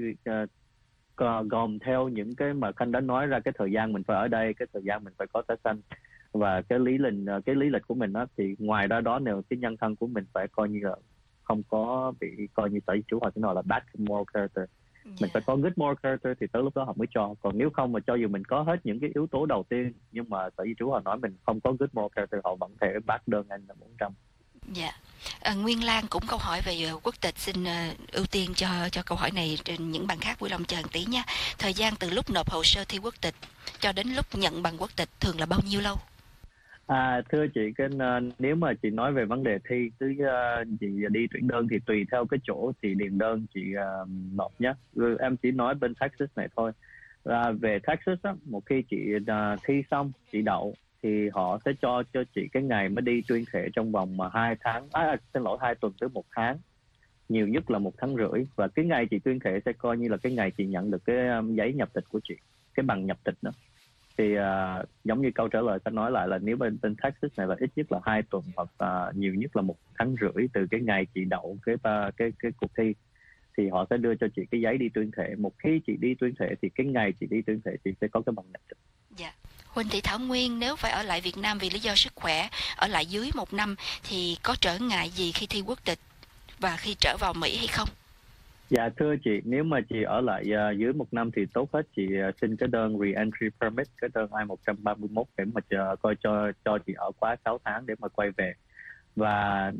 gồm theo những cái mà Khanh đã nói ra, cái thời gian mình phải ở đây, cái thời gian mình phải có thẻ xanh và cái lý lịch của mình đó, thì ngoài ra đó nếu cái nhân thân của mình phải coi như là không có bị coi như Sở Di trú họ sẽ nói là bad moral character. Mình phải có good moral character thì tới lúc đó họ mới cho. Còn nếu không mà cho dù mình có hết những cái yếu tố đầu tiên nhưng mà Sở Di trú họ nói mình không có good moral character, họ vẫn thể bác đơn anh là 400. Dạ. Nguyên Lan cũng câu hỏi về quốc tịch, xin ưu tiên cho câu hỏi này, những bạn khác vui lòng chờ một tí nha. Thời gian từ lúc nộp hồ sơ thi quốc tịch cho đến lúc nhận bằng quốc tịch thường là bao nhiêu lâu? Thưa chị, nếu mà chị nói về vấn đề thi chị đi tuyển đơn thì tùy theo cái chỗ chị điền đơn chị nộp nhé. Rồi em chỉ nói bên Texas này thôi. Về Texas á, một khi chị thi xong, chị đậu thì họ sẽ cho chị cái ngày mới đi tuyên thệ trong vòng mà 2 tháng, 2 tuần tới 1 tháng, nhiều nhất là 1,5 tháng. Và cái ngày chị tuyên thệ sẽ coi như là cái ngày chị nhận được cái giấy nhập tịch của chị, cái bằng nhập tịch đó. Thì giống như câu trả lời tôi nói lại là nếu bên Texas này là ít nhất là 2 tuần hoặc nhiều nhất là 1,5 tháng từ cái ngày chị đậu cái cuộc thi, thì họ sẽ đưa cho chị cái giấy đi tuyên thệ. Một khi chị đi tuyên thệ thì cái ngày chị đi tuyên thệ chị sẽ có cái bằng nhập tịch. Dạ. Huỳnh Thị Thảo Nguyên, nếu phải ở lại Việt Nam vì lý do sức khỏe, ở lại dưới 1 năm thì có trở ngại gì khi thi quốc tịch và khi trở vào Mỹ hay không? Dạ thưa chị, nếu mà chị ở lại dưới 1 năm thì tốt hết chị xin cái đơn re-entry permit, cái đơn I-131 để mà coi cho chị ở quá 6 tháng để mà quay về. Và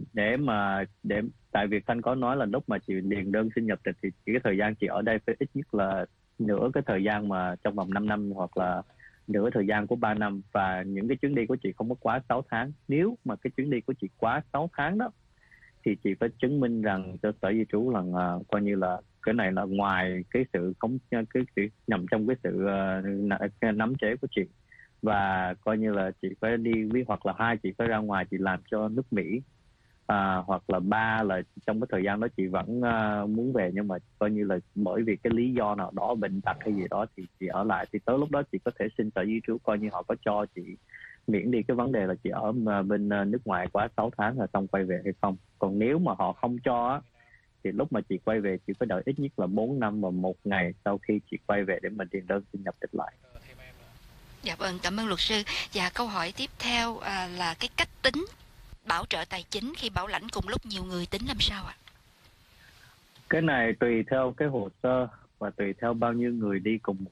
tại vì Thanh có nói là lúc mà chị điền đơn xin nhập tịch thì cái thời gian chị ở đây phải ít nhất là nửa cái thời gian mà trong vòng 5 năm hoặc là nửa thời gian của 3 năm, và những cái chuyến đi của chị không có quá 6 tháng. Nếu mà cái chuyến đi của chị quá 6 tháng đó thì chị phải chứng minh rằng cho sở di trú là coi như là cái này là ngoài cái sự nằm trong cái sự nắm chế của chị, và coi như là chị phải đi hoặc là 2 chị phải ra ngoài chị làm cho nước Mỹ, hoặc là 3 là trong cái thời gian đó chị vẫn muốn về, nhưng mà coi như là bởi vì cái lý do nào đó, bệnh tật hay gì đó thì chị ở lại, thì tới lúc đó chị có thể xin sở di trú, coi như họ có cho chị miễn đi cái vấn đề là chị ở bên nước ngoài quá 6 tháng rồi xong quay về hay không. Còn nếu mà họ không cho á, thì lúc mà chị quay về chị phải đợi ít nhất là 4 năm và 1 ngày sau khi chị quay về để mình điền đơn xin nhập tịch lại. Dạ vâng, cảm ơn luật sư. Và câu hỏi tiếp theo là cái cách tính bảo trợ tài chính khi bảo lãnh cùng lúc nhiều người tính làm sao ạ? Cái này tùy theo cái hồ sơ và tùy theo bao nhiêu người đi cùng.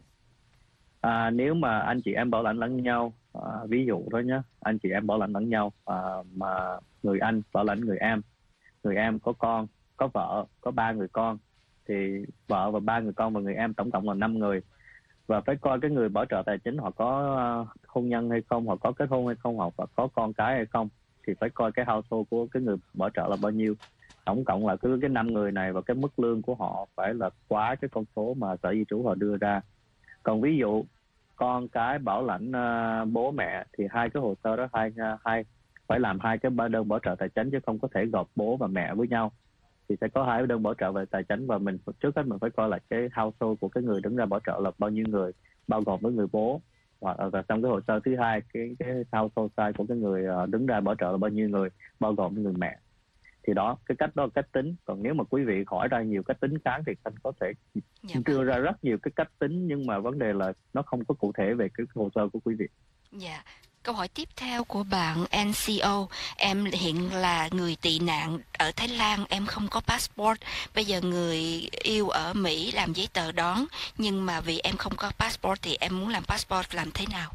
Nếu mà anh chị em bảo lãnh lẫn nhau, ví dụ thôi nhé, anh chị em bảo lãnh lẫn nhau, mà người anh bảo lãnh người em có con, có vợ, có 3 người con, thì vợ và 3 người con và người em tổng cộng là 5 người. Và phải coi cái người bảo trợ tài chính họ có hôn nhân hay không, họ có kết hôn hay không, họ có con cái hay không, thì phải coi cái household của cái người bảo trợ là bao nhiêu. Tổng cộng là cứ cái 5 người này và cái mức lương của họ phải là quá cái con số mà sở di trú họ đưa ra. Còn ví dụ con cái bảo lãnh bố mẹ thì 2 cái hồ sơ đó phải làm 2 cái đơn bảo trợ tài chính, chứ không có thể gộp bố và mẹ với nhau. Thì sẽ có 2 đơn bảo trợ về tài chính, và mình trước hết mình phải coi là cái household của cái người đứng ra bảo trợ là bao nhiêu người, bao gồm với người bố, và trong cái hồ sơ thứ hai cái household size của cái người đứng ra bảo trợ là bao nhiêu người, bao gồm với người mẹ. Thì đó, cái cách đó là cách tính. Còn nếu mà quý vị hỏi ra nhiều cách tính khác thì anh có thể đưa ra rất nhiều cái cách tính, nhưng mà vấn đề là nó không có cụ thể về cái hồ sơ của quý vị. Dạ. Câu hỏi tiếp theo của bạn NCO. Em hiện là người tị nạn ở Thái Lan, em không có passport. Bây giờ người yêu ở Mỹ làm giấy tờ đón, nhưng mà vì em không có passport thì em muốn làm passport, làm thế nào?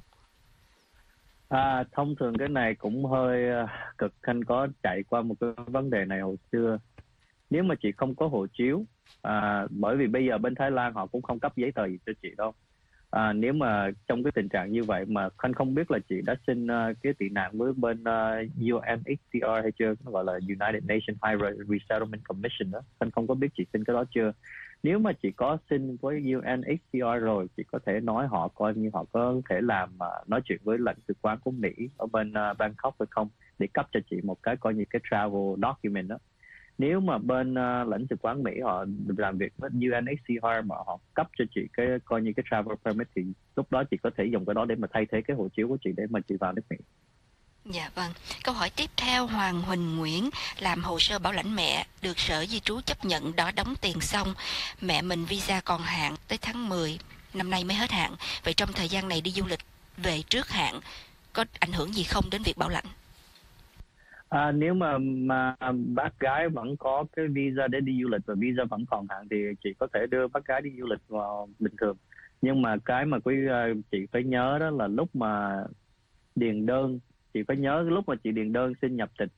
Thông thường cái này cũng hơi cực. Khanh có chạy qua một cái vấn đề này hồi xưa. Nếu mà chị không có hộ chiếu, bởi vì bây giờ bên Thái Lan họ cũng không cấp giấy tờ gì cho chị đâu. Nếu mà trong cái tình trạng như vậy mà Khanh không biết là chị đã xin cái tị nạn với bên UNHCR hay chưa, nó gọi là United Nations High Resettlement Commission đó. Khanh không có biết chị xin cái đó chưa. Nếu mà chị có xin với UNHCR rồi, chị có thể nói họ coi như họ có thể làm nói chuyện với lãnh sự quán của Mỹ ở bên Bangkok hay không, để cấp cho chị một cái coi như cái travel document đó. Nếu mà bên lãnh sự quán Mỹ họ làm việc với UNHCR mà họ cấp cho chị cái coi như cái travel permit, thì lúc đó chị có thể dùng cái đó để mà thay thế cái hộ chiếu của chị để mà chị vào nước Mỹ. Dạ vâng. Câu hỏi tiếp theo, Hoàng Huỳnh Nguyễn, làm hồ sơ bảo lãnh mẹ, được Sở Di trú chấp nhận, đó đóng tiền xong. Mẹ mình visa còn hạn tới tháng 10 năm nay mới hết hạn. Vậy trong thời gian này đi du lịch về trước hạn, có ảnh hưởng gì không đến việc bảo lãnh? Nếu mà bác gái vẫn có cái visa để đi du lịch và visa vẫn còn hạn thì chị có thể đưa bác gái đi du lịch vào bình thường. Nhưng mà cái mà chị phải nhớ đó là lúc mà điền đơn, chị phải nhớ lúc mà chị điền đơn xin nhập tịch,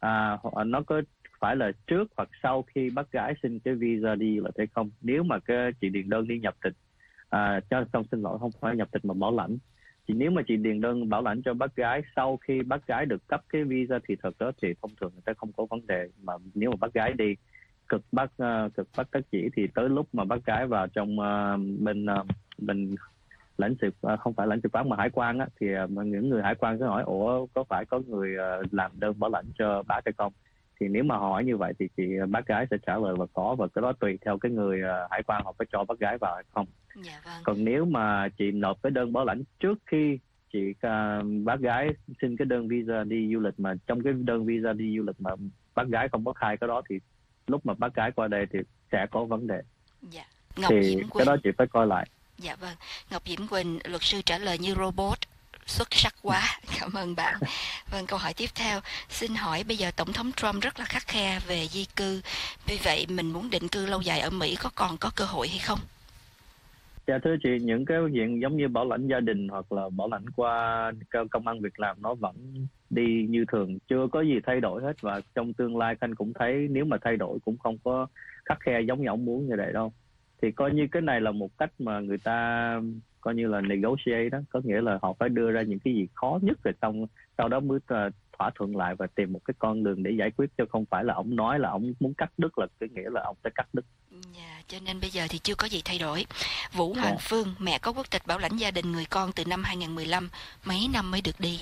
nó có phải là trước hoặc sau khi bác gái xin cái visa đi du lịch hay không. Nếu mà cái chị điền đơn đi nhập tịch, xin lỗi, không phải nhập tịch mà bảo lãnh. Nếu mà chị điền đơn bảo lãnh cho bác gái sau khi bác gái được cấp cái visa thì thật đó thì thông thường người ta không có vấn đề. Mà nếu mà bác gái đi cực bắc các chỉ thì tới lúc mà bác gái vào trong bên lãnh sự, không phải lãnh sự quán mà hải quan á, thì những người hải quan cứ hỏi ủa có phải có người làm đơn bảo lãnh cho bác hay không. Thì nếu mà hỏi như vậy thì bác gái sẽ trả lời và có, và cái đó tùy theo cái người hải quan họ có cho bác gái vào hay không. Dạ vâng. Còn nếu mà chị nộp cái đơn bảo lãnh trước khi bác gái xin cái đơn visa đi du lịch, mà trong cái đơn visa đi du lịch mà bác gái không có khai cái đó thì lúc mà bác gái qua đây thì sẽ có vấn đề. Dạ. Ngọc Thì Diễm cái Quỳnh. đó chị phải coi lại. Dạ vâng. Ngọc Diễm Quỳnh, luật sư trả lời như robot, xuất sắc quá. Cảm ơn bạn. Vâng, câu hỏi tiếp theo. Xin hỏi bây giờ Tổng thống Trump rất là khắt khe về di cư. Vì vậy mình muốn định cư lâu dài ở Mỹ còn có cơ hội hay không? Dạ thưa chị, những cái chuyện giống như bảo lãnh gia đình hoặc là bảo lãnh qua công ăn việc làm nó vẫn đi như thường, chưa có gì thay đổi hết. Và trong tương lai Khanh cũng thấy nếu mà thay đổi cũng không có khắt khe giống như ông muốn như vậy đâu. Thì coi như cái này là một cách mà người ta coi như là negotiate đó, có nghĩa là họ phải đưa ra những cái gì khó nhất rồi sau đó mới thỏa thuận lại và tìm một cái con đường để giải quyết, chứ không phải là ông nói là ông muốn cắt đứt là cái nghĩa là ông sẽ cắt đứt. Dạ, cho nên bây giờ thì chưa có gì thay đổi. Vũ Hoàng Phương, mẹ có quốc tịch bảo lãnh gia đình người con từ năm 2015, mấy năm mới được đi?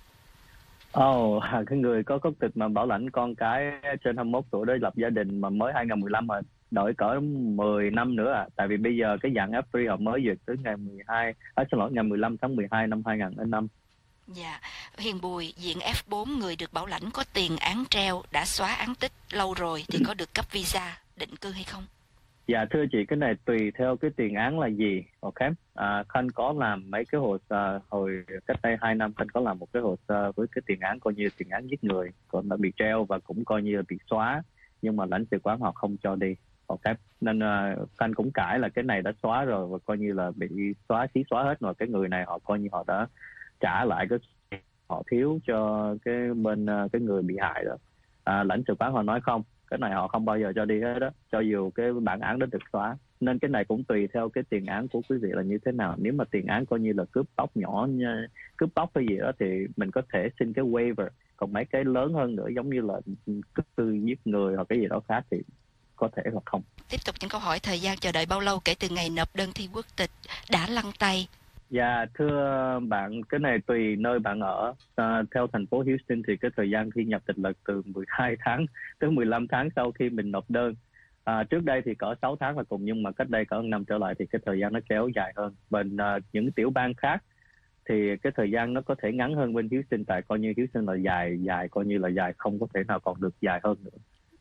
Cái người có quốc tịch mà bảo lãnh con cái trên 21 tuổi đó lập gia đình mà mới 2015 mà đợi cỡ 10 năm nữa tại vì bây giờ cái dạng F3 họ mới duyệt tới ngày 15 tháng 12 năm 2005. Dạ, Hiền Bùi, diện F4 người được bảo lãnh có tiền án treo, đã xóa án tích lâu rồi thì có được cấp visa định cư hay không? Dạ thưa chị, cái này tùy theo cái tiền án là gì. Ok, Khanh có làm mấy cái hồ sơ hồi cách đây 2 năm, Khanh có làm một cái hồ sơ với cái tiền án coi như tiền án giết người, còn đã bị treo và cũng coi như là bị xóa, nhưng mà lãnh sự quán họ không cho đi. Ok, nên Khanh cũng cãi là cái này đã xóa rồi và coi như là bị xóa hết rồi. Cái người này họ coi như họ đã trả lại cái họ thiếu cho cái bên cái người bị hại đó. Lãnh sự quán họ nói không, cái này họ không bao giờ cho đi hết đó, cho dù cái bản án đó được xóa. Nên cái này cũng tùy theo cái tiền án của quý vị là như thế nào. Nếu mà tiền án coi như là cướp tóc nhỏ, cướp tóc hay gì đó thì mình có thể xin cái waiver. Còn mấy cái lớn hơn nữa giống như là cướp tư, giết người hoặc cái gì đó khác thì có thể hoặc không. Tiếp tục những câu hỏi. Thời gian chờ đợi bao lâu kể từ ngày nộp đơn thi quốc tịch đã lăn tay? Dạ thưa bạn, cái này tùy nơi bạn ở. Theo thành phố Houston thì cái thời gian thi nhập tịch là từ 12 tháng tới 15 tháng sau khi mình nộp đơn. Trước đây thì cỡ 6 tháng là cùng, nhưng mà cách đây cỡ 1 năm trở lại thì cái thời gian nó kéo dài hơn. Bên những tiểu bang khác thì cái thời gian nó có thể ngắn hơn bên Houston, tại coi như Houston là dài coi như là dài, không có thể nào còn được dài hơn nữa.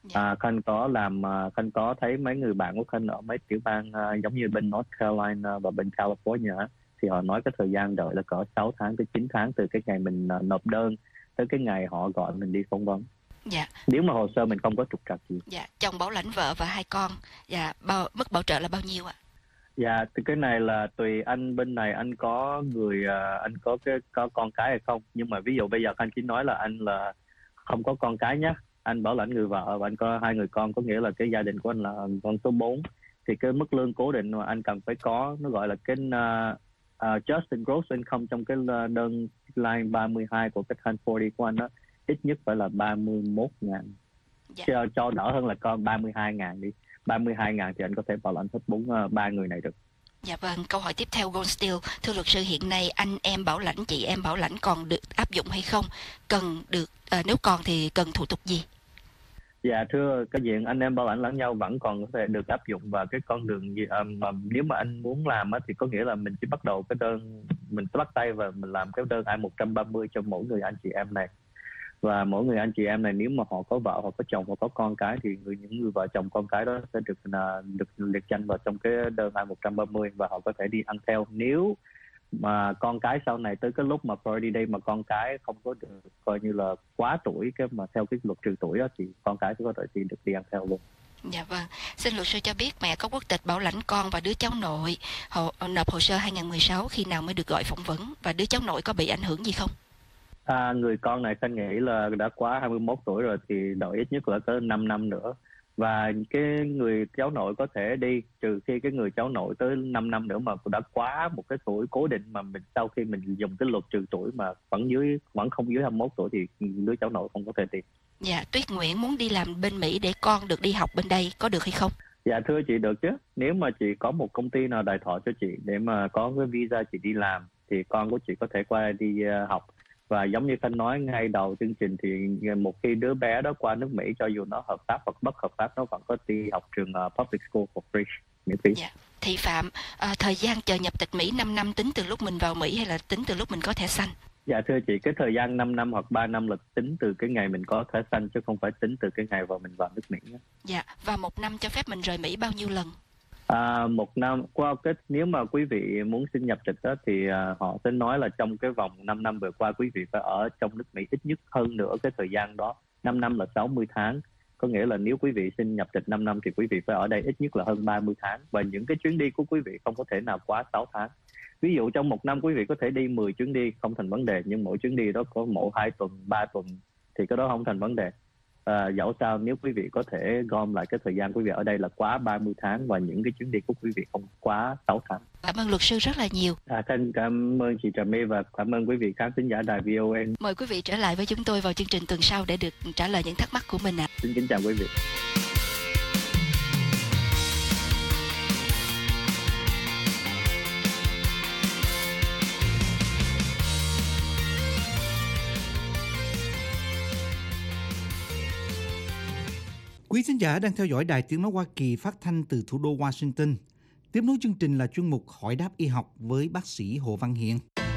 Khanh có thấy mấy người bạn của Khanh ở mấy tiểu bang giống như bên North Carolina và bên California thì họ nói cái thời gian đợi là cỡ 6 tháng tới 9 tháng từ cái ngày mình nộp đơn tới cái ngày họ gọi mình đi phỏng vấn. Dạ. Nếu mà hồ sơ mình không có trục trặc gì. Dạ, chồng bảo lãnh vợ và 2 con. Dạ, mức bảo trợ là bao nhiêu ạ? Dạ, thì cái này là tùy anh, bên này anh có anh có con cái hay không. Nhưng mà ví dụ bây giờ anh chỉ nói là anh là không có con cái nhé. Anh bảo lãnh người vợ và anh có 2 người con, có nghĩa là cái gia đình của anh là con số 4. Thì cái mức lương cố định mà anh cần phải có, nó gọi là cái just gross income trong cái đơn line 32 của cái 1040 của anh đó, ít nhất phải là 31.000. Dạ. Cho đỡ hơn là con 32.000 đi. 32.000 thì anh có thể bảo lãnh hết 3 người này được. Dạ vâng, câu hỏi tiếp theo Goldsteel. Thưa luật sư, hiện nay anh em bảo lãnh, chị em bảo lãnh còn được áp dụng hay không? Cần được, nếu còn thì cần thủ tục gì? Dạ thưa, cái diện anh em bảo lãnh lẫn nhau vẫn còn có thể được áp dụng, và cái con đường gì mà nếu mà anh muốn làm thì có nghĩa là mình chỉ bắt đầu cái đơn, mình bắt tay và mình làm cái đơn I-130 cho mỗi người anh chị em này. Và mỗi người anh chị em này nếu mà họ có vợ, họ có chồng, họ có con cái thì những người vợ chồng con cái đó sẽ được liệt danh vào trong cái đơn I-130 và họ có thể đi ăn theo. Nếu mà con cái sau này tới cái lúc mà priority day mà con cái không có được coi như là quá tuổi cái mà theo cái luật trừ tuổi đó, thì con cái có thể được đi ăn theo luôn. Dạ vâng. Xin luật sư cho biết mẹ có quốc tịch bảo lãnh con và đứa cháu nội nộp hồ sơ 2016 khi nào mới được gọi phỏng vấn, và đứa cháu nội có bị ảnh hưởng gì không? Người con này Khanh nghĩ là đã quá 21 tuổi rồi thì đợi ít nhất là có 5 năm nữa. Và cái người cháu nội có thể đi, trừ khi cái người cháu nội tới 5 năm nữa mà đã quá một cái tuổi cố định, mà mình sau khi mình dùng cái luật trừ tuổi mà vẫn không dưới 21 tuổi thì đứa cháu nội không có thể đi. Dạ, Tuyết Nguyễn muốn đi làm bên Mỹ để con được đi học bên đây, có được hay không? Dạ thưa chị, được chứ. Nếu mà chị có một công ty nào đài thọ cho chị để mà có cái visa chị đi làm thì con của chị có thể qua đây đi học. Và giống như Khanh nói ngay đầu chương trình thì một khi đứa bé đó qua nước Mỹ, cho dù nó hợp pháp hoặc bất hợp pháp, nó vẫn có đi học trường public school for free, miễn phí. Dạ. Thị Phạm, thời gian chờ nhập tịch Mỹ 5 năm tính từ lúc mình vào Mỹ hay là tính từ lúc mình có thẻ xanh? Dạ thưa chị, cái thời gian 5 năm hoặc 3 năm là tính từ cái ngày mình có thẻ xanh chứ không phải tính từ cái ngày mình vào nước Mỹ. Dạ, và 1 năm cho phép mình rời Mỹ bao nhiêu lần? 1 năm qua nếu mà quý vị muốn xin nhập tịch đó thì họ sẽ nói là trong cái vòng 5 năm vừa qua quý vị phải ở trong nước Mỹ ít nhất hơn nữa cái thời gian đó. 5 năm là 60 tháng. Có nghĩa là nếu quý vị xin nhập tịch 5 năm thì quý vị phải ở đây ít nhất là hơn 30 tháng. Và những cái chuyến đi của quý vị không có thể nào quá 6 tháng. Ví dụ trong 1 năm quý vị có thể đi 10 chuyến đi, không thành vấn đề. Nhưng mỗi chuyến đi đó có 1-2 tuần, 3 tuần thì cái đó không thành vấn đề. Dẫu sao nếu quý vị có thể gom lại cái thời gian quý vị ở đây là quá 30 tháng và những cái chuyến đi của quý vị không quá 6 tháng. Cảm ơn luật sư rất là nhiều. Cảm ơn chị Trà My và cảm ơn quý vị khán thính giả đài VOA. Mời quý vị trở lại với chúng tôi vào chương trình tuần sau để được trả lời những thắc mắc của mình ạ. Xin kính chào quý vị. Quý thính giả đang theo dõi Đài Tiếng Nói Hoa Kỳ phát thanh từ thủ đô Washington. Tiếp nối chương trình là chuyên mục Hỏi đáp y học với bác sĩ Hồ Văn Hiền.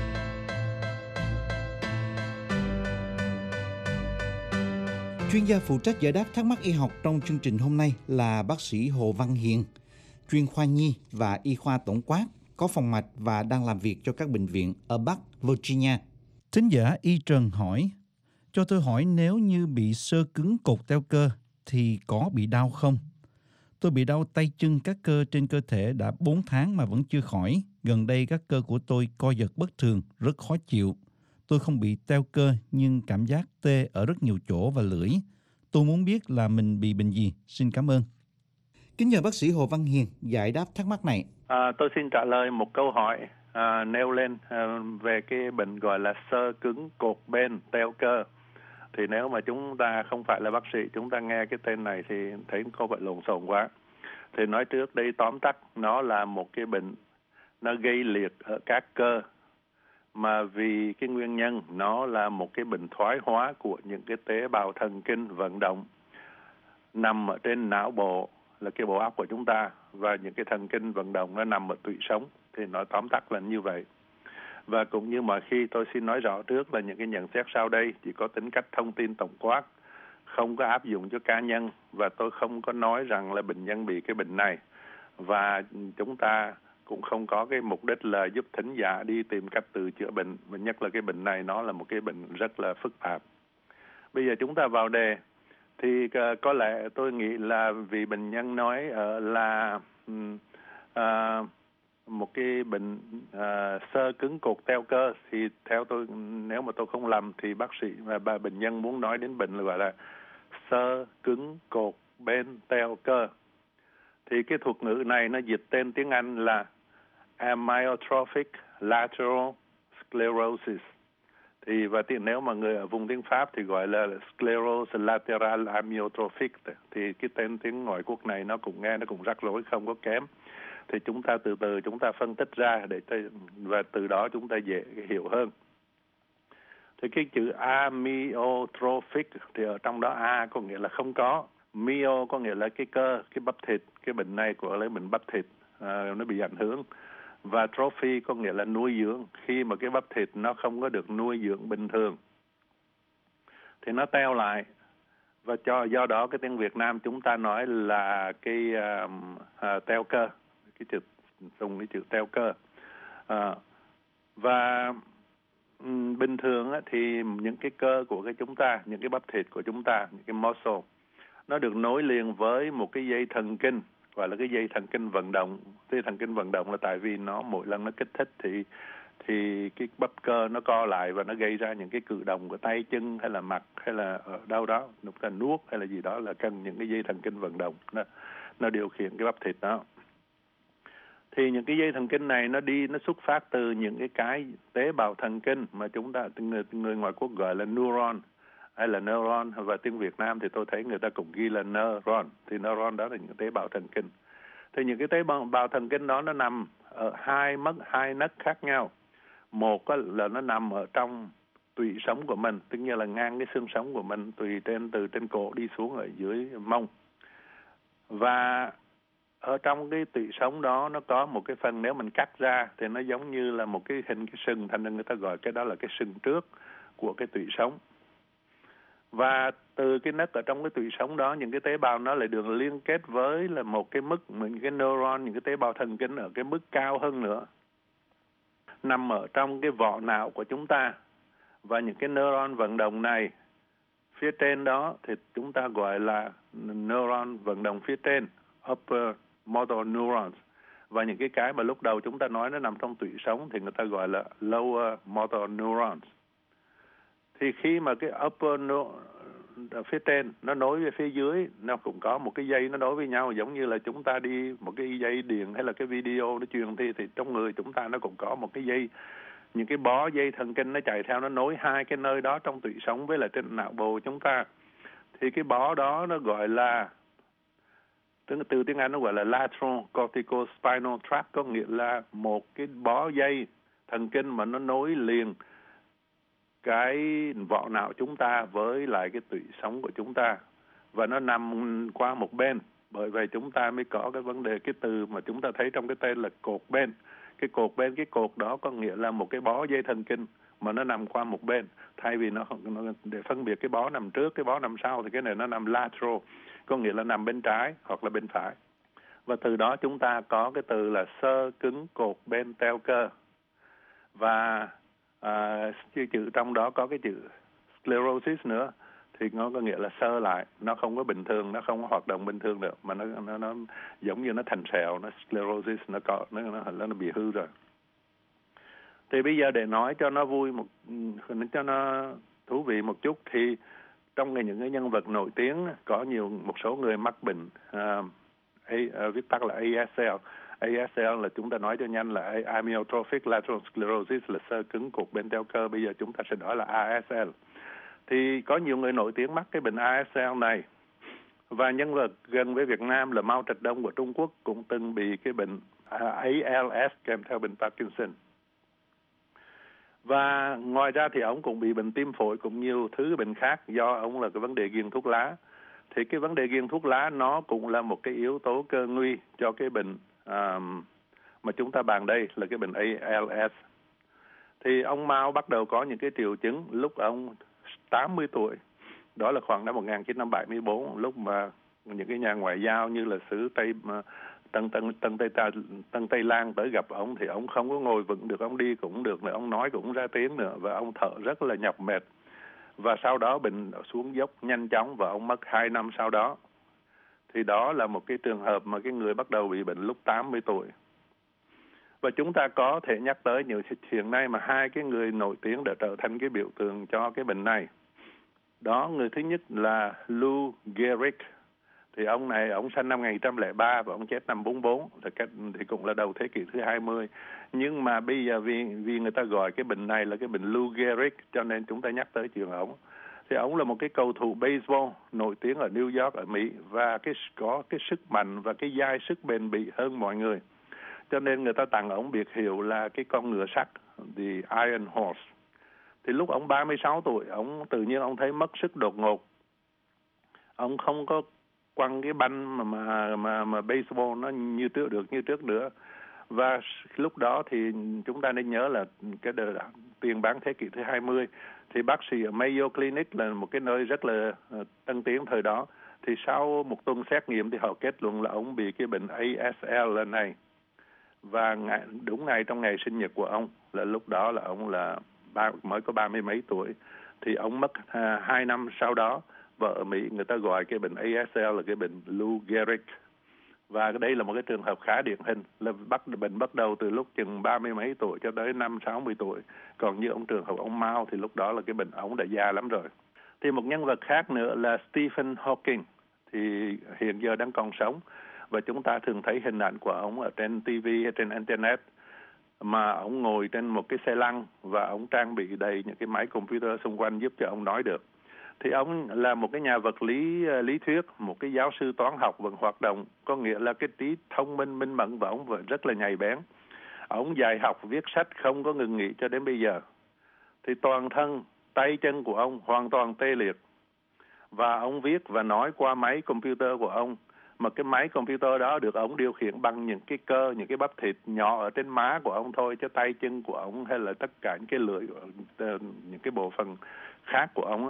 Chuyên gia phụ trách giải đáp thắc mắc y học trong chương trình hôm nay là bác sĩ Hồ Văn Hiền, chuyên khoa nhi và y khoa tổng quát, có phòng mạch và đang làm việc cho các bệnh viện ở Bắc Virginia. Thính giả Y Trần hỏi, cho tôi hỏi nếu như bị xơ cứng cột teo cơ thì có bị đau không? Tôi bị đau tay chân các cơ trên cơ thể đã 4 tháng mà vẫn chưa khỏi. Gần đây các cơ của tôi co giật bất thường, rất khó chịu. Tôi không bị teo cơ nhưng cảm giác tê ở rất nhiều chỗ và lưỡi. Tôi muốn biết là mình bị bệnh gì. Xin cảm ơn. Kính nhờ bác sĩ Hồ Văn Hiền giải đáp thắc mắc này. Tôi xin trả lời một câu hỏi nêu lên về cái bệnh gọi là xơ cứng cột bên teo cơ. Thì nếu mà chúng ta không phải là bác sĩ, chúng ta nghe cái tên này thì thấy có vẻ lộn xộn quá. Thì nói trước đây tóm tắt, nó là một cái bệnh nó gây liệt ở các cơ. Mà vì cái nguyên nhân nó là một cái bệnh thoái hóa của những cái tế bào thần kinh vận động nằm ở trên não bộ, là cái bộ óc của chúng ta, và những cái thần kinh vận động nó nằm ở tủy sống. Thì nói tóm tắt là như vậy. Và cũng như mọi khi, tôi xin nói rõ trước là những cái nhận xét sau đây chỉ có tính cách thông tin tổng quát, không có áp dụng cho cá nhân, và tôi không có nói rằng là bệnh nhân bị cái bệnh này. Và chúng ta cũng không có cái mục đích là giúp thính giả đi tìm cách tự chữa bệnh, và nhất là cái bệnh này nó là một cái bệnh rất là phức tạp. Bây giờ chúng ta vào đề, thì có lẽ tôi nghĩ là vì bệnh nhân nói là một cái bệnh xơ cứng cột teo cơ, thì theo tôi, nếu mà tôi không lầm thì bác sĩ và bệnh nhân muốn nói đến bệnh là gọi là xơ cứng cột bên teo cơ. Thì cái thuật ngữ này nó dịch tên tiếng Anh là amyotrophic lateral sclerosis. Thì và nếu mà người ở vùng tiếng Pháp thì gọi là sclerosis lateral amyotrophic. Thì cái tên tiếng ngoại quốc này nó cũng nghe nó cũng rắc rối, không có kém. Thì chúng ta từ từ chúng ta phân tích ra và từ đó chúng ta dễ hiểu hơn. Thì cái chữ amyotrophic thì ở trong đó A có nghĩa là không có, myo có nghĩa là cái cơ, cái bắp thịt. Cái bệnh này của lấy bệnh bắp thịt nó bị ảnh hưởng. Và trophy có nghĩa là nuôi dưỡng, khi mà cái bắp thịt nó không có được nuôi dưỡng bình thường thì nó teo lại. Và do đó cái tiếng Việt Nam chúng ta nói là cái teo cơ, cái chữ dùng cái chữ teo cơ. Và bình thường thì những cái cơ của cái chúng ta, những cái bắp thịt của chúng ta, những cái muscle, nó được nối liền với một cái dây thần kinh, gọi là cái dây thần kinh vận động. Dây thần kinh vận động là tại vì nó mỗi lần nó kích thích thì thì cái bắp cơ nó co lại và nó gây ra những cái cử động của tay chân hay là mặt hay là ở đâu đó, lúc ta nuốt hay là gì đó, là cần những cái dây thần kinh vận động nó điều khiển cái bắp thịt đó. Thì những cái dây thần kinh này nó xuất phát từ những cái tế bào thần kinh mà chúng ta người ngoại quốc gọi là neuron hay là neuron, và tiếng Việt Nam thì tôi thấy người ta cũng ghi là neuron. Thì neuron đó là những tế bào thần kinh. Thì những cái tế bào thần kinh đó nó nằm ở hai nấc khác nhau. Một là nó nằm ở trong tủy sống của mình, tức như là ngang cái xương sống của mình, từ trên cổ đi xuống ở dưới mông. Và ở trong cái tủy sống đó nó có một cái phần, nếu mình cắt ra thì nó giống như là một cái hình cái sừng, thành ra người ta gọi cái đó là cái sừng trước của cái tủy sống. Và từ cái nấc ở trong cái tủy sống đó, những cái tế bào nó lại được liên kết với là một cái mức, những cái neuron, những cái tế bào thần kinh ở cái mức cao hơn nữa, nằm ở trong cái vỏ não của chúng ta. Và những cái neuron vận động này phía trên đó thì chúng ta gọi là neuron vận động phía trên, upper motor neurons. Và những cái mà lúc đầu chúng ta nói nó nằm trong tủy sống thì người ta gọi là lower motor neurons. Thì khi mà cái upper phía trên nó nối với phía dưới, nó cũng có một cái dây nó nối với nhau, giống như là chúng ta đi một cái dây điện hay là cái video nó truyền thì trong người chúng ta nó cũng có một cái dây, những cái bó dây thần kinh nó chạy theo, nó nối hai cái nơi đó trong tủy sống với là trên não bộ chúng ta. Thì cái bó đó nó gọi là, từ tiếng Anh nó gọi là lateral corticospinal tract, có nghĩa là một cái bó dây thần kinh mà nó nối liền cái vỏ não chúng ta với lại cái tủy sống của chúng ta, và nó nằm qua một bên. Bởi vậy chúng ta mới có cái vấn đề, cái từ mà chúng ta thấy trong cái tên là cột bên. Cái cột đó có nghĩa là một cái bó dây thần kinh mà nó nằm qua một bên, thay vì nó để phân biệt cái bó nằm trước, cái bó nằm sau, thì cái này nó nằm lateral, có nghĩa là nằm bên trái hoặc là bên phải. Và từ đó chúng ta có cái từ là xơ cứng cột bên teo cơ. Và chữ trong đó có cái chữ sclerosis nữa, thì nó có nghĩa là xơ lại, nó không có bình thường, nó không có hoạt động bình thường được, mà nó giống như nó thành sẹo, nó sclerosis, nó bị hư rồi. Thì bây giờ để nói cho nó vui cho nó thú vị một chút, thì trong những cái nhân vật nổi tiếng có một số người mắc bệnh viết tắt là ASL. ASL là chúng ta nói cho nhanh là amyotrophic lateral sclerosis, là xơ cứng cột bên teo cơ. Bây giờ chúng ta sẽ nói là ASL. Thì có nhiều người nổi tiếng mắc cái bệnh ASL này. Và nhân vật gần với Việt Nam là Mao Trạch Đông của Trung Quốc cũng từng bị cái bệnh ALS kèm theo bệnh Parkinson. Và ngoài ra thì ông cũng bị bệnh tim phổi cũng nhiều thứ bệnh khác, do ông là cái vấn đề nghiện thuốc lá. Thì cái vấn đề nghiện thuốc lá nó cũng là một cái yếu tố cơ nguy cho cái bệnh mà chúng ta bàn đây là cái bệnh ALS. Thì ông Mao bắt đầu có những cái triệu chứng lúc ông 80 tuổi. Đó là khoảng năm 1974, lúc mà những cái nhà ngoại giao như là xứ Tân Tây Lan tới gặp ông, thì ông không có ngồi vững được, ông đi cũng được nữa, ông nói cũng ra tiếng nữa, và ông thở rất là nhọc mệt. Và sau đó bệnh xuống dốc nhanh chóng và ông mất 2 năm sau đó. Thì đó là một cái trường hợp mà cái người bắt đầu bị bệnh lúc 80 tuổi. Và chúng ta có thể nhắc tới nhiều hiện nay mà hai cái người nổi tiếng đã trở thành cái biểu tượng cho cái bệnh này. Đó, người thứ nhất là Lou Gehrig. Thì ông này, ông sinh năm 1903 và ông chết năm 44, thì cũng là đầu thế kỷ thứ 20. Nhưng mà bây giờ vì người ta gọi cái bệnh này là cái bệnh Lou Gehrig, cho nên chúng ta nhắc tới chuyện ông. Thì ông là một cái cầu thủ baseball nổi tiếng ở New York ở Mỹ, và có cái sức mạnh và cái dai sức bền bỉ hơn mọi người. Cho nên người ta tặng ông biệt hiệu là cái con ngựa sắt, the Iron Horse. Thì lúc ông 36 tuổi, ông tự nhiên ông thấy mất sức đột ngột. Ông không có quăng cái banh mà baseball nó như trước nữa. Và lúc đó thì chúng ta nên nhớ là cái tiền bán thế kỷ thứ 20, thì bác sĩ ở Mayo Clinic là một cái nơi rất là tân tiến thời đó. Thì sau một tuần xét nghiệm thì họ kết luận là ông bị cái bệnh ASL lần này. Và đúng ngày trong ngày sinh nhật của ông, là lúc đó là ông là mới có 30 mấy tuổi, thì ông mất 2 năm sau đó. Và ở Mỹ người ta gọi cái bệnh ASL là cái bệnh Lou Gehrig. Và đây là một cái trường hợp khá điển hình, là bệnh bắt đầu từ lúc chừng 30 mấy tuổi cho tới 60 tuổi. Còn như trường hợp ông Mao thì lúc đó là cái bệnh ông đã già lắm rồi. Thì một nhân vật khác nữa là Stephen Hawking, thì hiện giờ đang còn sống, và chúng ta thường thấy hình ảnh của ông ở trên TV hay trên Internet, mà ông ngồi trên một cái xe lăn và ông trang bị đầy những cái máy computer xung quanh giúp cho ông nói được. Thì ông là một cái nhà vật lý thuyết, một cái giáo sư toán học vẫn hoạt động, có nghĩa là cái trí thông minh minh mẫn và ông vẫn rất là nhạy bén. Ông dạy học viết sách không có ngừng nghỉ cho đến bây giờ. Thì toàn thân tay chân của ông hoàn toàn tê liệt, và ông viết và nói qua máy computer của ông, mà cái máy computer đó được ông điều khiển bằng những cái cơ, những cái bắp thịt nhỏ ở trên má của ông thôi, chứ tay chân của ông hay là tất cả những cái lưỡi, những cái bộ phận khác của ông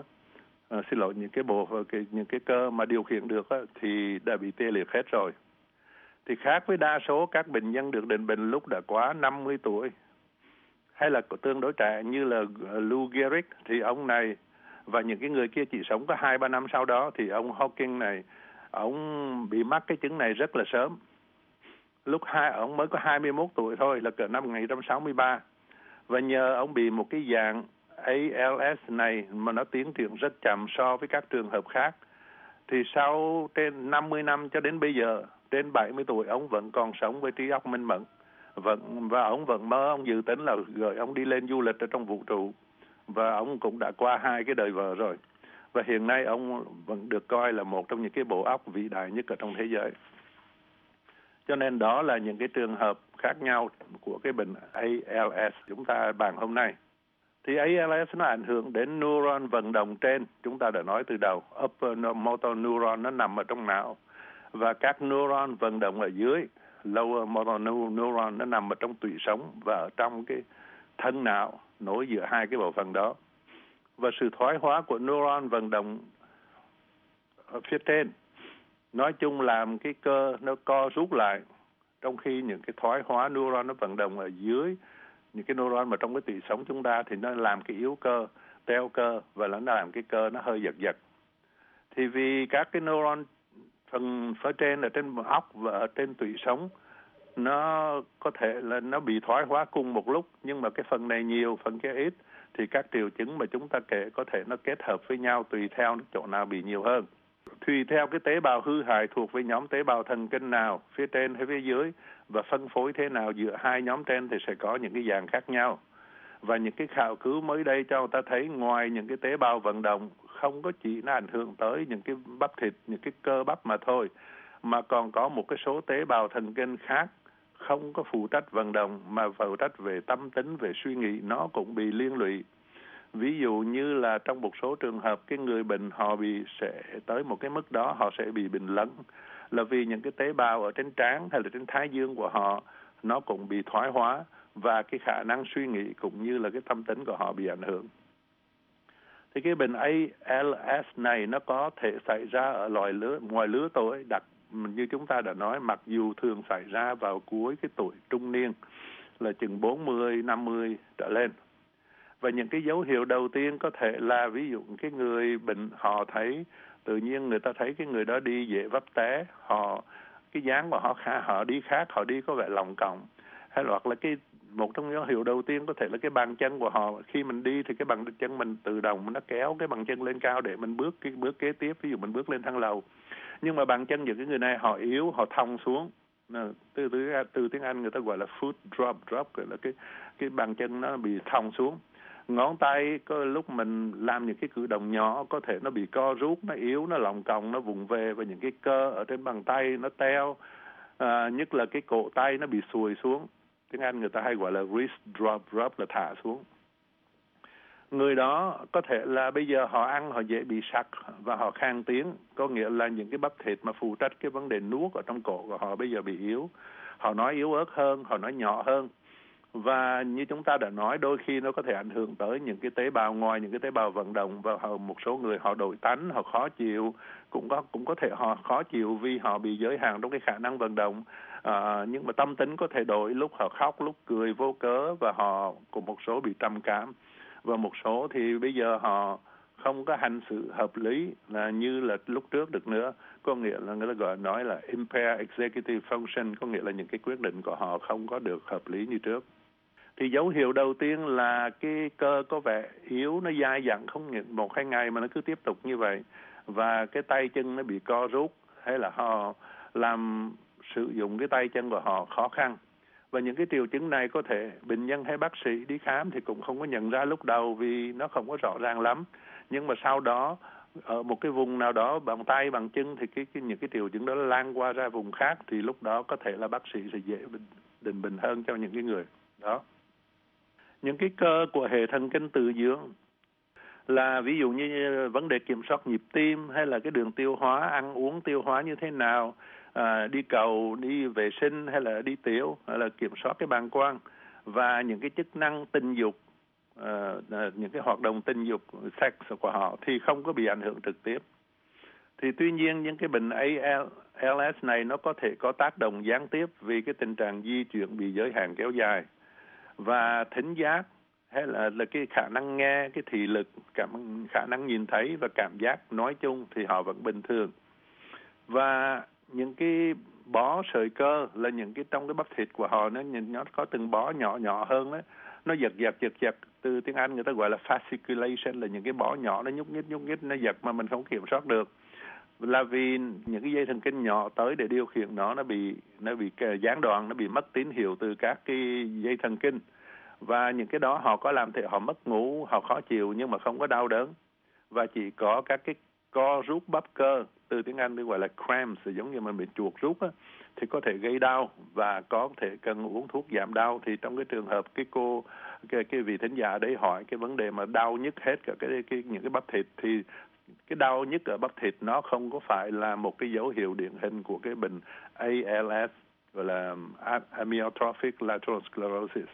những cái cơ mà điều khiển được thì đã bị tê liệt hết rồi. Thì khác với đa số các bệnh nhân được định bệnh lúc đã quá 50 tuổi hay là tương đối trẻ như là Lou Gehrig, thì ông này và những cái người kia chỉ sống có 2-3 năm sau đó, thì ông Hawking này, ông bị mắc cái chứng này rất là sớm. Ông mới có 21 tuổi thôi, là cỡ năm 1963. Và nhờ ông bị một cái dạng ALS này mà nó tiến triển rất chậm so với các trường hợp khác, thì sau trên 50 năm cho đến bây giờ, trên 70 tuổi, ông vẫn còn sống với trí óc minh mẫn. Và ông vẫn mơ, ông dự tính là gửi ông đi lên du lịch ở trong vũ trụ. Và ông cũng đã qua 2 cái đời vợ rồi. Và hiện nay ông vẫn được coi là một trong những cái bộ óc vĩ đại nhất ở trong thế giới. Cho nên đó là những cái trường hợp khác nhau của cái bệnh ALS chúng ta bàn hôm nay. Thì ALS nó ảnh hưởng đến neuron vận động trên, chúng ta đã nói từ đầu, upper motor neuron nó nằm ở trong não, và các neuron vận động ở dưới, lower motor neuron nó nằm ở trong tủy sống và ở trong cái thân não nối giữa hai cái bộ phận đó. Và sự thoái hóa của neuron vận động ở phía trên nói chung làm cái cơ nó co rút lại, trong khi những cái thoái hóa neuron nó vận động ở dưới, những cái neuron mà trong cái tủy sống chúng ta thì nó làm cái yếu cơ, teo cơ, và nó làm cái cơ nó hơi giật giật. Thì vì các cái neuron phần phía trên ở trên óc và ở trên tủy sống nó có thể là nó bị thoái hóa cùng một lúc, nhưng mà cái phần này nhiều, phần kia ít, thì các triệu chứng mà chúng ta kể có thể nó kết hợp với nhau tùy theo chỗ nào bị nhiều hơn. Tùy theo cái tế bào hư hại thuộc với nhóm tế bào thần kinh nào, phía trên hay phía dưới, và phân phối thế nào giữa hai nhóm trên thì sẽ có những cái dạng khác nhau. Và những cái khảo cứu mới đây cho người ta thấy ngoài những cái tế bào vận động không có chỉ nó ảnh hưởng tới những cái bắp thịt, những cái cơ bắp mà thôi, mà còn có một cái số tế bào thần kinh khác không có phụ trách vận động mà phụ trách về tâm tính, về suy nghĩ, nó cũng bị liên lụy. Ví dụ như là trong một số trường hợp cái người bệnh họ sẽ tới một cái mức đó họ sẽ bị bệnh lấn, là vì những cái tế bào ở trên trán hay là trên thái dương của họ nó cũng bị thoái hóa, và cái khả năng suy nghĩ cũng như là cái tâm tính của họ bị ảnh hưởng. Thì cái bệnh ALS này nó có thể xảy ra ở ngoài lứa tuổi, như chúng ta đã nói, mặc dù thường xảy ra vào cuối cái tuổi trung niên, là chừng 40, 50 trở lên. Và những cái dấu hiệu đầu tiên có thể là ví dụ cái người bệnh họ thấy tự nhiên người ta thấy cái người đó đi dễ vấp té, cái dáng của họ đi khác, họ đi có vẻ lỏng còng, hay hoặc là một trong những dấu hiệu đầu tiên có thể là cái bàn chân của họ, khi mình đi thì cái bàn chân mình tự động nó kéo cái bàn chân lên cao để mình bước cái bước kế tiếp, ví dụ mình bước lên thang lầu, nhưng mà bàn chân những cái người này họ yếu, họ thong xuống. Từ tiếng Anh người ta gọi là foot drop, gọi là cái bàn chân nó bị thong xuống. Ngón tay có lúc mình làm những cái cử động nhỏ có thể nó bị co rút, nó yếu, nó lỏng còng, nó vùng về, và những cái cơ ở trên bàn tay nó teo, nhất là cái cổ tay nó bị xuồi xuống. Tiếng Anh người ta hay gọi là wrist drop là thả xuống. Người đó có thể là bây giờ họ ăn họ dễ bị sặc và họ khan tiếng, có nghĩa là những cái bắp thịt mà phụ trách cái vấn đề nuốt ở trong cổ của họ bây giờ bị yếu. Họ nói yếu ớt hơn, họ nói nhỏ hơn. Và như chúng ta đã nói, đôi khi nó có thể ảnh hưởng tới những cái tế bào ngoài những cái tế bào vận động, và một số người họ đổi tánh, họ khó chịu, cũng có thể họ khó chịu vì họ bị giới hạn trong cái khả năng vận động. Nhưng mà tâm tính có thể đổi, lúc họ khóc, lúc cười vô cớ, và họ cũng một số bị trầm cảm, và một số thì bây giờ họ không có hành xử hợp lý là như là lúc trước được nữa. Có nghĩa là người ta nói là impaired executive function, có nghĩa là những cái quyết định của họ không có được hợp lý như trước. Thì dấu hiệu đầu tiên là cái cơ có vẻ yếu, nó dai dẳng không những 1-2 ngày mà nó cứ tiếp tục như vậy. Và cái tay chân nó bị co rút, hay là họ làm sử dụng cái tay chân của họ khó khăn. Và những cái triệu chứng này có thể bệnh nhân hay bác sĩ đi khám thì cũng không có nhận ra lúc đầu vì nó không có rõ ràng lắm. Nhưng mà sau đó ở một cái vùng nào đó bằng tay bằng chân thì những cái triệu chứng đó lan qua ra vùng khác, thì lúc đó có thể là bác sĩ sẽ dễ định bệnh hơn cho những cái người đó. Những cái cơ của hệ thần kinh tự dưỡng là ví dụ như vấn đề kiểm soát nhịp tim, hay là cái đường tiêu hóa, ăn uống tiêu hóa như thế nào, đi cầu, đi vệ sinh, hay là đi tiểu, hay là kiểm soát cái bàng quang, và những cái chức năng tình dục, những cái hoạt động tình dục sex của họ thì không có bị ảnh hưởng trực tiếp. Thì tuy nhiên những cái bệnh ALS này nó có thể có tác động gián tiếp vì cái tình trạng di chuyển bị giới hạn kéo dài, và thính giác hay là cái khả năng nghe, cái thị lực, khả năng nhìn thấy và cảm giác nói chung thì họ vẫn bình thường. Và những cái bó sợi cơ là những cái trong cái bắp thịt của họ nó có từng bó nhỏ nhỏ hơn đó, nó giật, từ tiếng Anh người ta gọi là fasciculation, là những cái bó nhỏ nó nhúc nhích nó giật mà mình không kiểm soát được, là vì những cái dây thần kinh nhỏ tới để điều khiển nó bị gián đoạn, nó bị mất tín hiệu từ các cái dây thần kinh. Và những cái đó họ có làm thì họ mất ngủ, họ khó chịu nhưng mà không có đau đớn, và chỉ có các cái co rút bắp cơ, từ tiếng Anh gọi là cramps, giống như mình bị chuột rút á, thì có thể gây đau và có thể cần uống thuốc giảm đau. Thì trong cái trường hợp cái vị thính giả đấy hỏi cái vấn đề mà đau nhức hết cả những cái bắp thịt, thì cái đau nhức ở bắp thịt nó không có phải là một cái dấu hiệu điển hình của cái bệnh ALS, gọi là amyotrophic lateral sclerosis.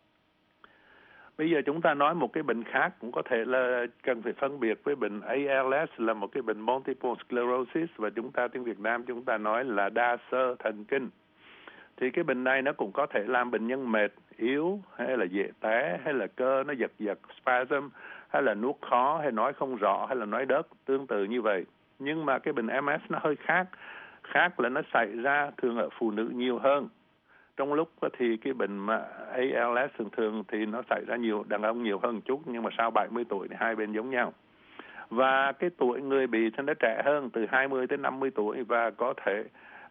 Bây giờ chúng ta nói một cái bệnh khác cũng có thể là cần phải phân biệt với bệnh ALS là một cái bệnh multiple sclerosis, và chúng ta tiếng Việt Nam chúng ta nói là đa xơ thần kinh. Thì cái bệnh này nó cũng có thể làm bệnh nhân mệt, yếu, hay là dễ té, hay là cơ nó giật spasm, hay là nuốt khó, hay nói không rõ, hay là nói đớt, tương tự như vậy. Nhưng mà cái bệnh MS nó hơi khác là nó xảy ra thường ở phụ nữ nhiều hơn. Trong lúc thì cái bệnh mà ALS thường thì nó xảy ra đàn ông nhiều hơn chút, nhưng mà sau 70 tuổi thì hai bên giống nhau. Và cái tuổi người bị thì nó trẻ hơn, từ 20 tới 50 tuổi, và có thể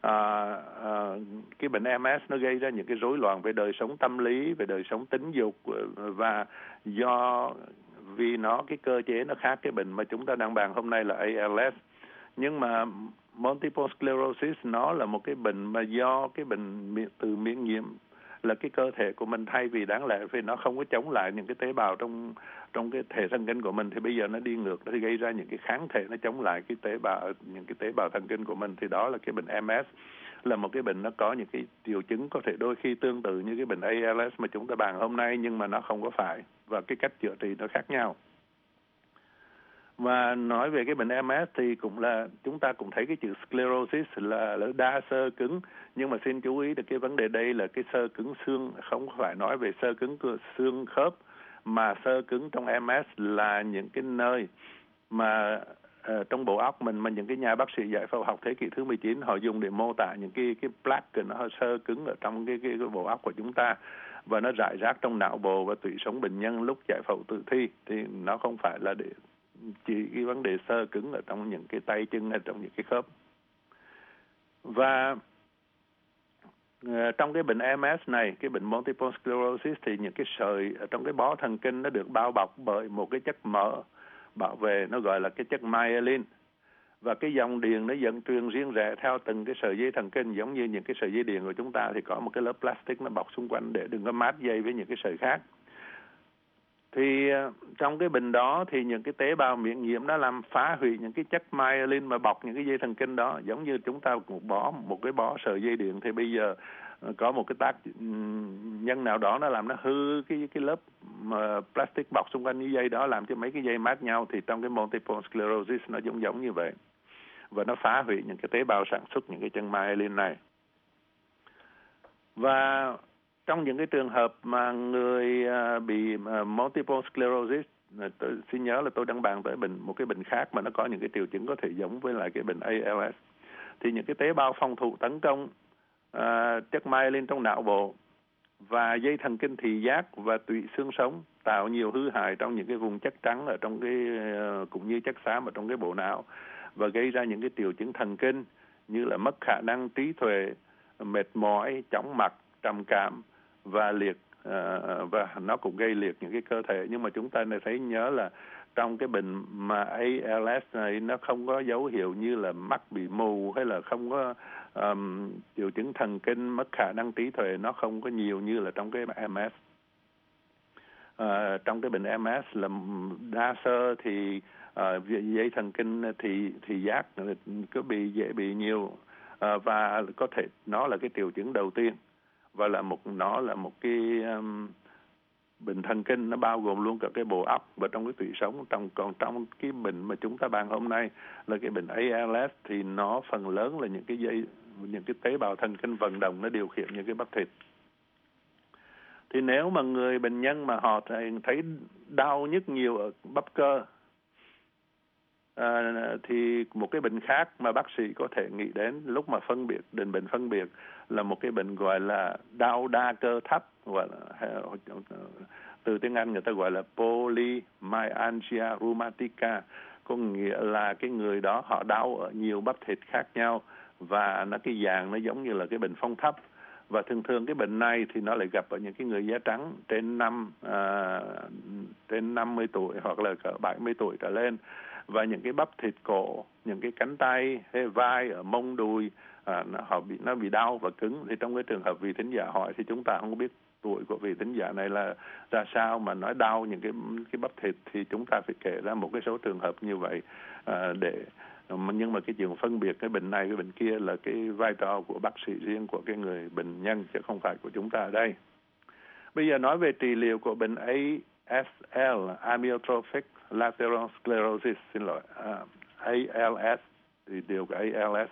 cái bệnh MS nó gây ra những cái rối loạn về đời sống tâm lý, về đời sống tính dục, và vì cái cơ chế nó khác cái bệnh mà chúng ta đang bàn hôm nay là ALS. Nhưng mà multiple sclerosis nó là một cái bệnh mà do cái bệnh từ miễn nhiễm, là cái cơ thể của mình thay vì đáng lẽ vì nó không có chống lại những cái tế bào trong cái thể thần kinh của mình, thì bây giờ nó đi ngược, nó gây ra những cái kháng thể nó chống lại những cái tế bào thần kinh của mình. Thì đó là cái bệnh MS, là một cái bệnh nó có những cái triệu chứng có thể đôi khi tương tự như cái bệnh ALS mà chúng ta bàn hôm nay, nhưng mà nó không có phải, và cái cách chữa trị nó khác nhau. Và nói về cái bệnh MS thì cũng là chúng ta cũng thấy cái chữ sclerosis là đa xơ cứng, nhưng mà xin chú ý là cái vấn đề đây là cái xơ cứng xương, không phải nói về xơ cứng xương khớp, mà xơ cứng trong MS là những cái nơi mà trong bộ óc mình mà những cái nhà bác sĩ giải phẫu học thế kỷ thứ 19 họ dùng để mô tả những cái plaque nó xơ cứng ở trong cái bộ óc của chúng ta, và nó rải rác trong não bộ và tủy sống bệnh nhân lúc giải phẫu tử thi. Thì nó không phải là để chỉ cái vấn đề xơ cứng ở trong những cái tay chân hay trong những cái khớp. Và trong cái bệnh MS này, cái bệnh multiple sclerosis, thì những cái sợi ở trong cái bó thần kinh nó được bao bọc bởi một cái chất mỡ bảo vệ, nó gọi là cái chất myelin. Và cái dòng điện nó dẫn truyền riêng rẽ theo từng cái sợi dây thần kinh, giống như những cái sợi dây điện của chúng ta thì có một cái lớp plastic nó bọc xung quanh để đừng có mát dây với những cái sợi khác. Thì trong cái bệnh đó thì những cái tế bào miễn nhiễm nó làm phá hủy những cái chất myelin mà bọc những cái dây thần kinh đó, giống như chúng ta một cái bó sợi dây điện, thì bây giờ có một cái tác nhân nào đó nó làm nó hư cái lớp plastic bọc xung quanh cái dây đó, làm cho mấy cái dây mát nhau. Thì trong cái multiple sclerosis nó giống như vậy, và nó phá hủy những cái tế bào sản xuất những cái chân myelin này. Và trong những cái trường hợp mà người bị multiple sclerosis tôi xin nhớ là tôi đang bàn tới một cái bệnh khác mà nó có những cái triệu chứng có thể giống với lại cái bệnh ALS. Thì những cái tế bào phòng thủ tấn công chất myelin trong não bộ và dây thần kinh thị giác và tụy xương sống, tạo nhiều hư hại trong những cái vùng chất trắng ở trong cái cũng như chất xám ở trong cái bộ não, và gây ra những cái triệu chứng thần kinh như là mất khả năng trí tuệ, mệt mỏi, chóng mặt, trầm cảm và liệt, và nó cũng gây liệt những cái cơ thể. Nhưng mà chúng ta thấy nhớ là trong cái bệnh mà ALS này nó không có dấu hiệu như là mắt bị mù hay là không có triệu chứng thần kinh, mất khả năng trí tuệ, nó không có nhiều như là trong cái MS. Trong cái bệnh MS là đa sơ thì dây thần kinh thị giác có dễ bị nhiều, và có thể nó là cái triệu chứng đầu tiên, và nó là một cái bệnh thần kinh, nó bao gồm luôn cả cái bộ óc và trong cái tủy sống. Còn trong cái bệnh mà chúng ta bàn hôm nay là cái bệnh ALS thì nó phần lớn là những cái tế bào thần kinh vận động nó điều khiển những cái bắp thịt. Thì nếu mà người bệnh nhân mà họ thấy đau nhức nhiều ở bắp cơ, thì một cái bệnh khác mà bác sĩ có thể nghĩ đến lúc mà định bệnh phân biệt là một cái bệnh gọi là đau đa cơ thấp, gọi là từ tiếng Anh người ta gọi là polymyalgia rheumatica, có nghĩa là cái người đó họ đau ở nhiều bắp thịt khác nhau và cái dạng nó giống như là cái bệnh phong thấp. Và thường thường cái bệnh này thì nó lại gặp ở những cái người da trắng trên 50 tuổi hoặc là cỡ 70 tuổi trở lên, và những cái bắp thịt cổ, những cái cánh tay hay vai ở mông đùi nó bị đau và cứng. Thì trong cái trường hợp vị thính giả hỏi thì chúng ta không biết tuổi của vị thính giả này là ra sao mà nói đau những cái bắp thịt, thì chúng ta phải kể ra một cái số trường hợp như vậy nhưng mà cái chuyện phân biệt cái bệnh này cái bệnh kia là cái vai trò của bác sĩ riêng của cái người bệnh nhân chứ không phải của chúng ta ở đây. Bây giờ nói về trị liệu của bệnh ASL, amyotrophic lateral sclerosis, ALS, thì điều của ALS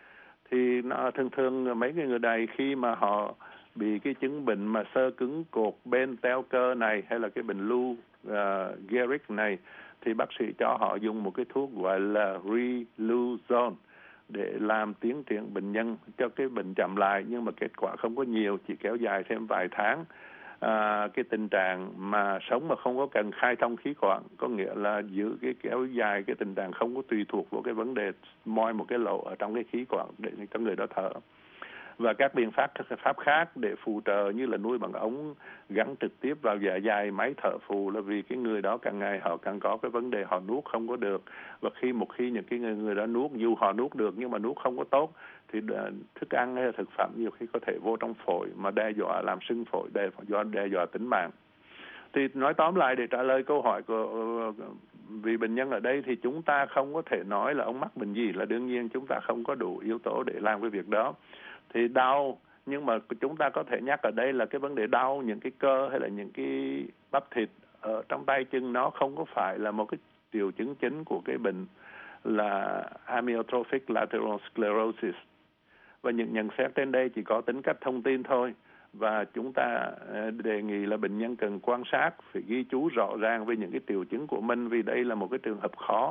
thì nó thường mấy cái người này khi mà họ bị cái chứng bệnh mà xơ cứng cột bên teo cơ này hay là cái bệnh Lou Gehrig này, thì bác sĩ cho họ dùng một cái thuốc gọi là Riluzole để làm tiến triển bệnh nhân cho cái bệnh chậm lại, nhưng mà kết quả không có nhiều, chỉ kéo dài thêm vài tháng. Cái tình trạng mà sống mà không có cần khai thông khí quản, có nghĩa là giữ cái kéo dài cái tình trạng không có tùy thuộc vào cái vấn đề moi một cái lỗ ở trong cái khí quản để cho người đó thở, và các biện pháp khác để phụ trợ như là nuôi bằng ống gắn trực tiếp vào dạ dày, máy thở phù, là vì cái người đó càng ngày họ càng có cái vấn đề họ nuốt không có được, và một khi những cái người đó nuốt, dù họ nuốt được nhưng mà nuốt không có tốt thì thức ăn hay thực phẩm nhiều khi có thể vô trong phổi mà đe dọa làm sưng phổi, đe dọa tính mạng. Thì nói tóm lại để trả lời câu hỏi của vị bệnh nhân ở đây, thì chúng ta không có thể nói là ông mắc bệnh gì, là đương nhiên chúng ta không có đủ yếu tố để làm cái việc đó. Thì đau, nhưng mà chúng ta có thể nhắc ở đây là cái vấn đề đau những cái cơ hay là những cái bắp thịt ở trong tay chân, nó không có phải là một cái triệu chứng chính của cái bệnh là amyotrophic lateral sclerosis. Và những nhận xét trên đây chỉ có tính cách thông tin thôi, và chúng ta đề nghị là bệnh nhân cần quan sát, phải ghi chú rõ ràng về những cái triệu chứng của mình, vì đây là một cái trường hợp khó.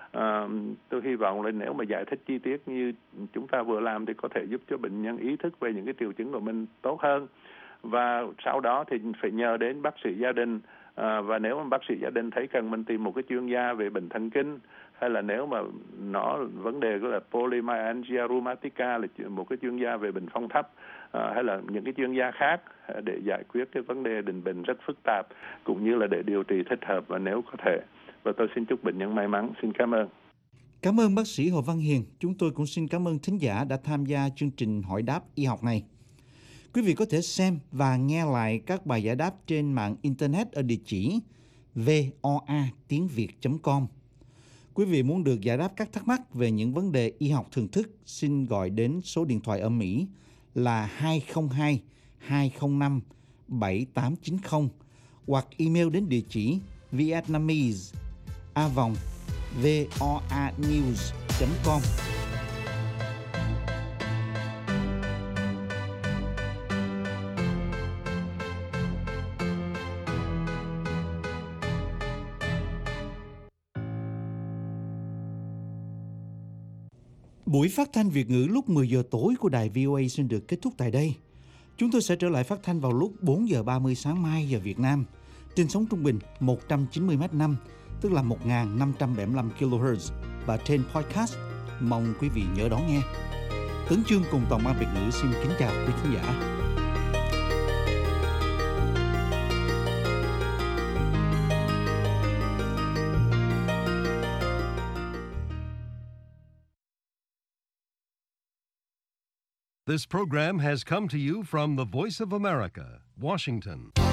Tôi hy vọng là nếu mà giải thích chi tiết như chúng ta vừa làm thì có thể giúp cho bệnh nhân ý thức về những cái triệu chứng của mình tốt hơn, và sau đó thì phải nhờ đến bác sĩ gia đình, và nếu mà bác sĩ gia đình thấy cần mình tìm một cái chuyên gia về bệnh thần kinh, hay là nếu mà nó vấn đề của là polymyalgia rheumatica là một cái chuyên gia về bệnh phong thấp, hay là những cái chuyên gia khác để giải quyết cái vấn đề định bệnh rất phức tạp, cũng như là để điều trị thích hợp và nếu có thể. Và tôi xin chúc bệnh nhân may mắn. Xin cảm ơn. Cảm ơn bác sĩ Hồ Văn Hiền. Chúng tôi cũng xin cảm ơn thính giả đã tham gia chương trình hỏi đáp y học này. Quý vị có thể xem và nghe lại các bài giải đáp trên mạng Internet ở địa chỉ voatiếngviet.com. Quý vị muốn được giải đáp các thắc mắc về những vấn đề y học thường thức, xin gọi đến số điện thoại ở Mỹ là 202 205 7890 hoặc email đến địa chỉ vietnamese@voanews.com. Buổi phát thanh Việt ngữ lúc 10 giờ tối của đài VOA xin được kết thúc tại đây. Chúng tôi sẽ trở lại phát thanh vào lúc 4 giờ 30 sáng mai giờ Việt Nam trên sóng trung bình 190 m5, tức là 1575 kHz và trên podcast. Mong quý vị nhớ đón nghe. Tấn Chương cùng toàn ban Việt ngữ xin kính chào quý khán giả. This program has come to you from the Voice of America, Washington.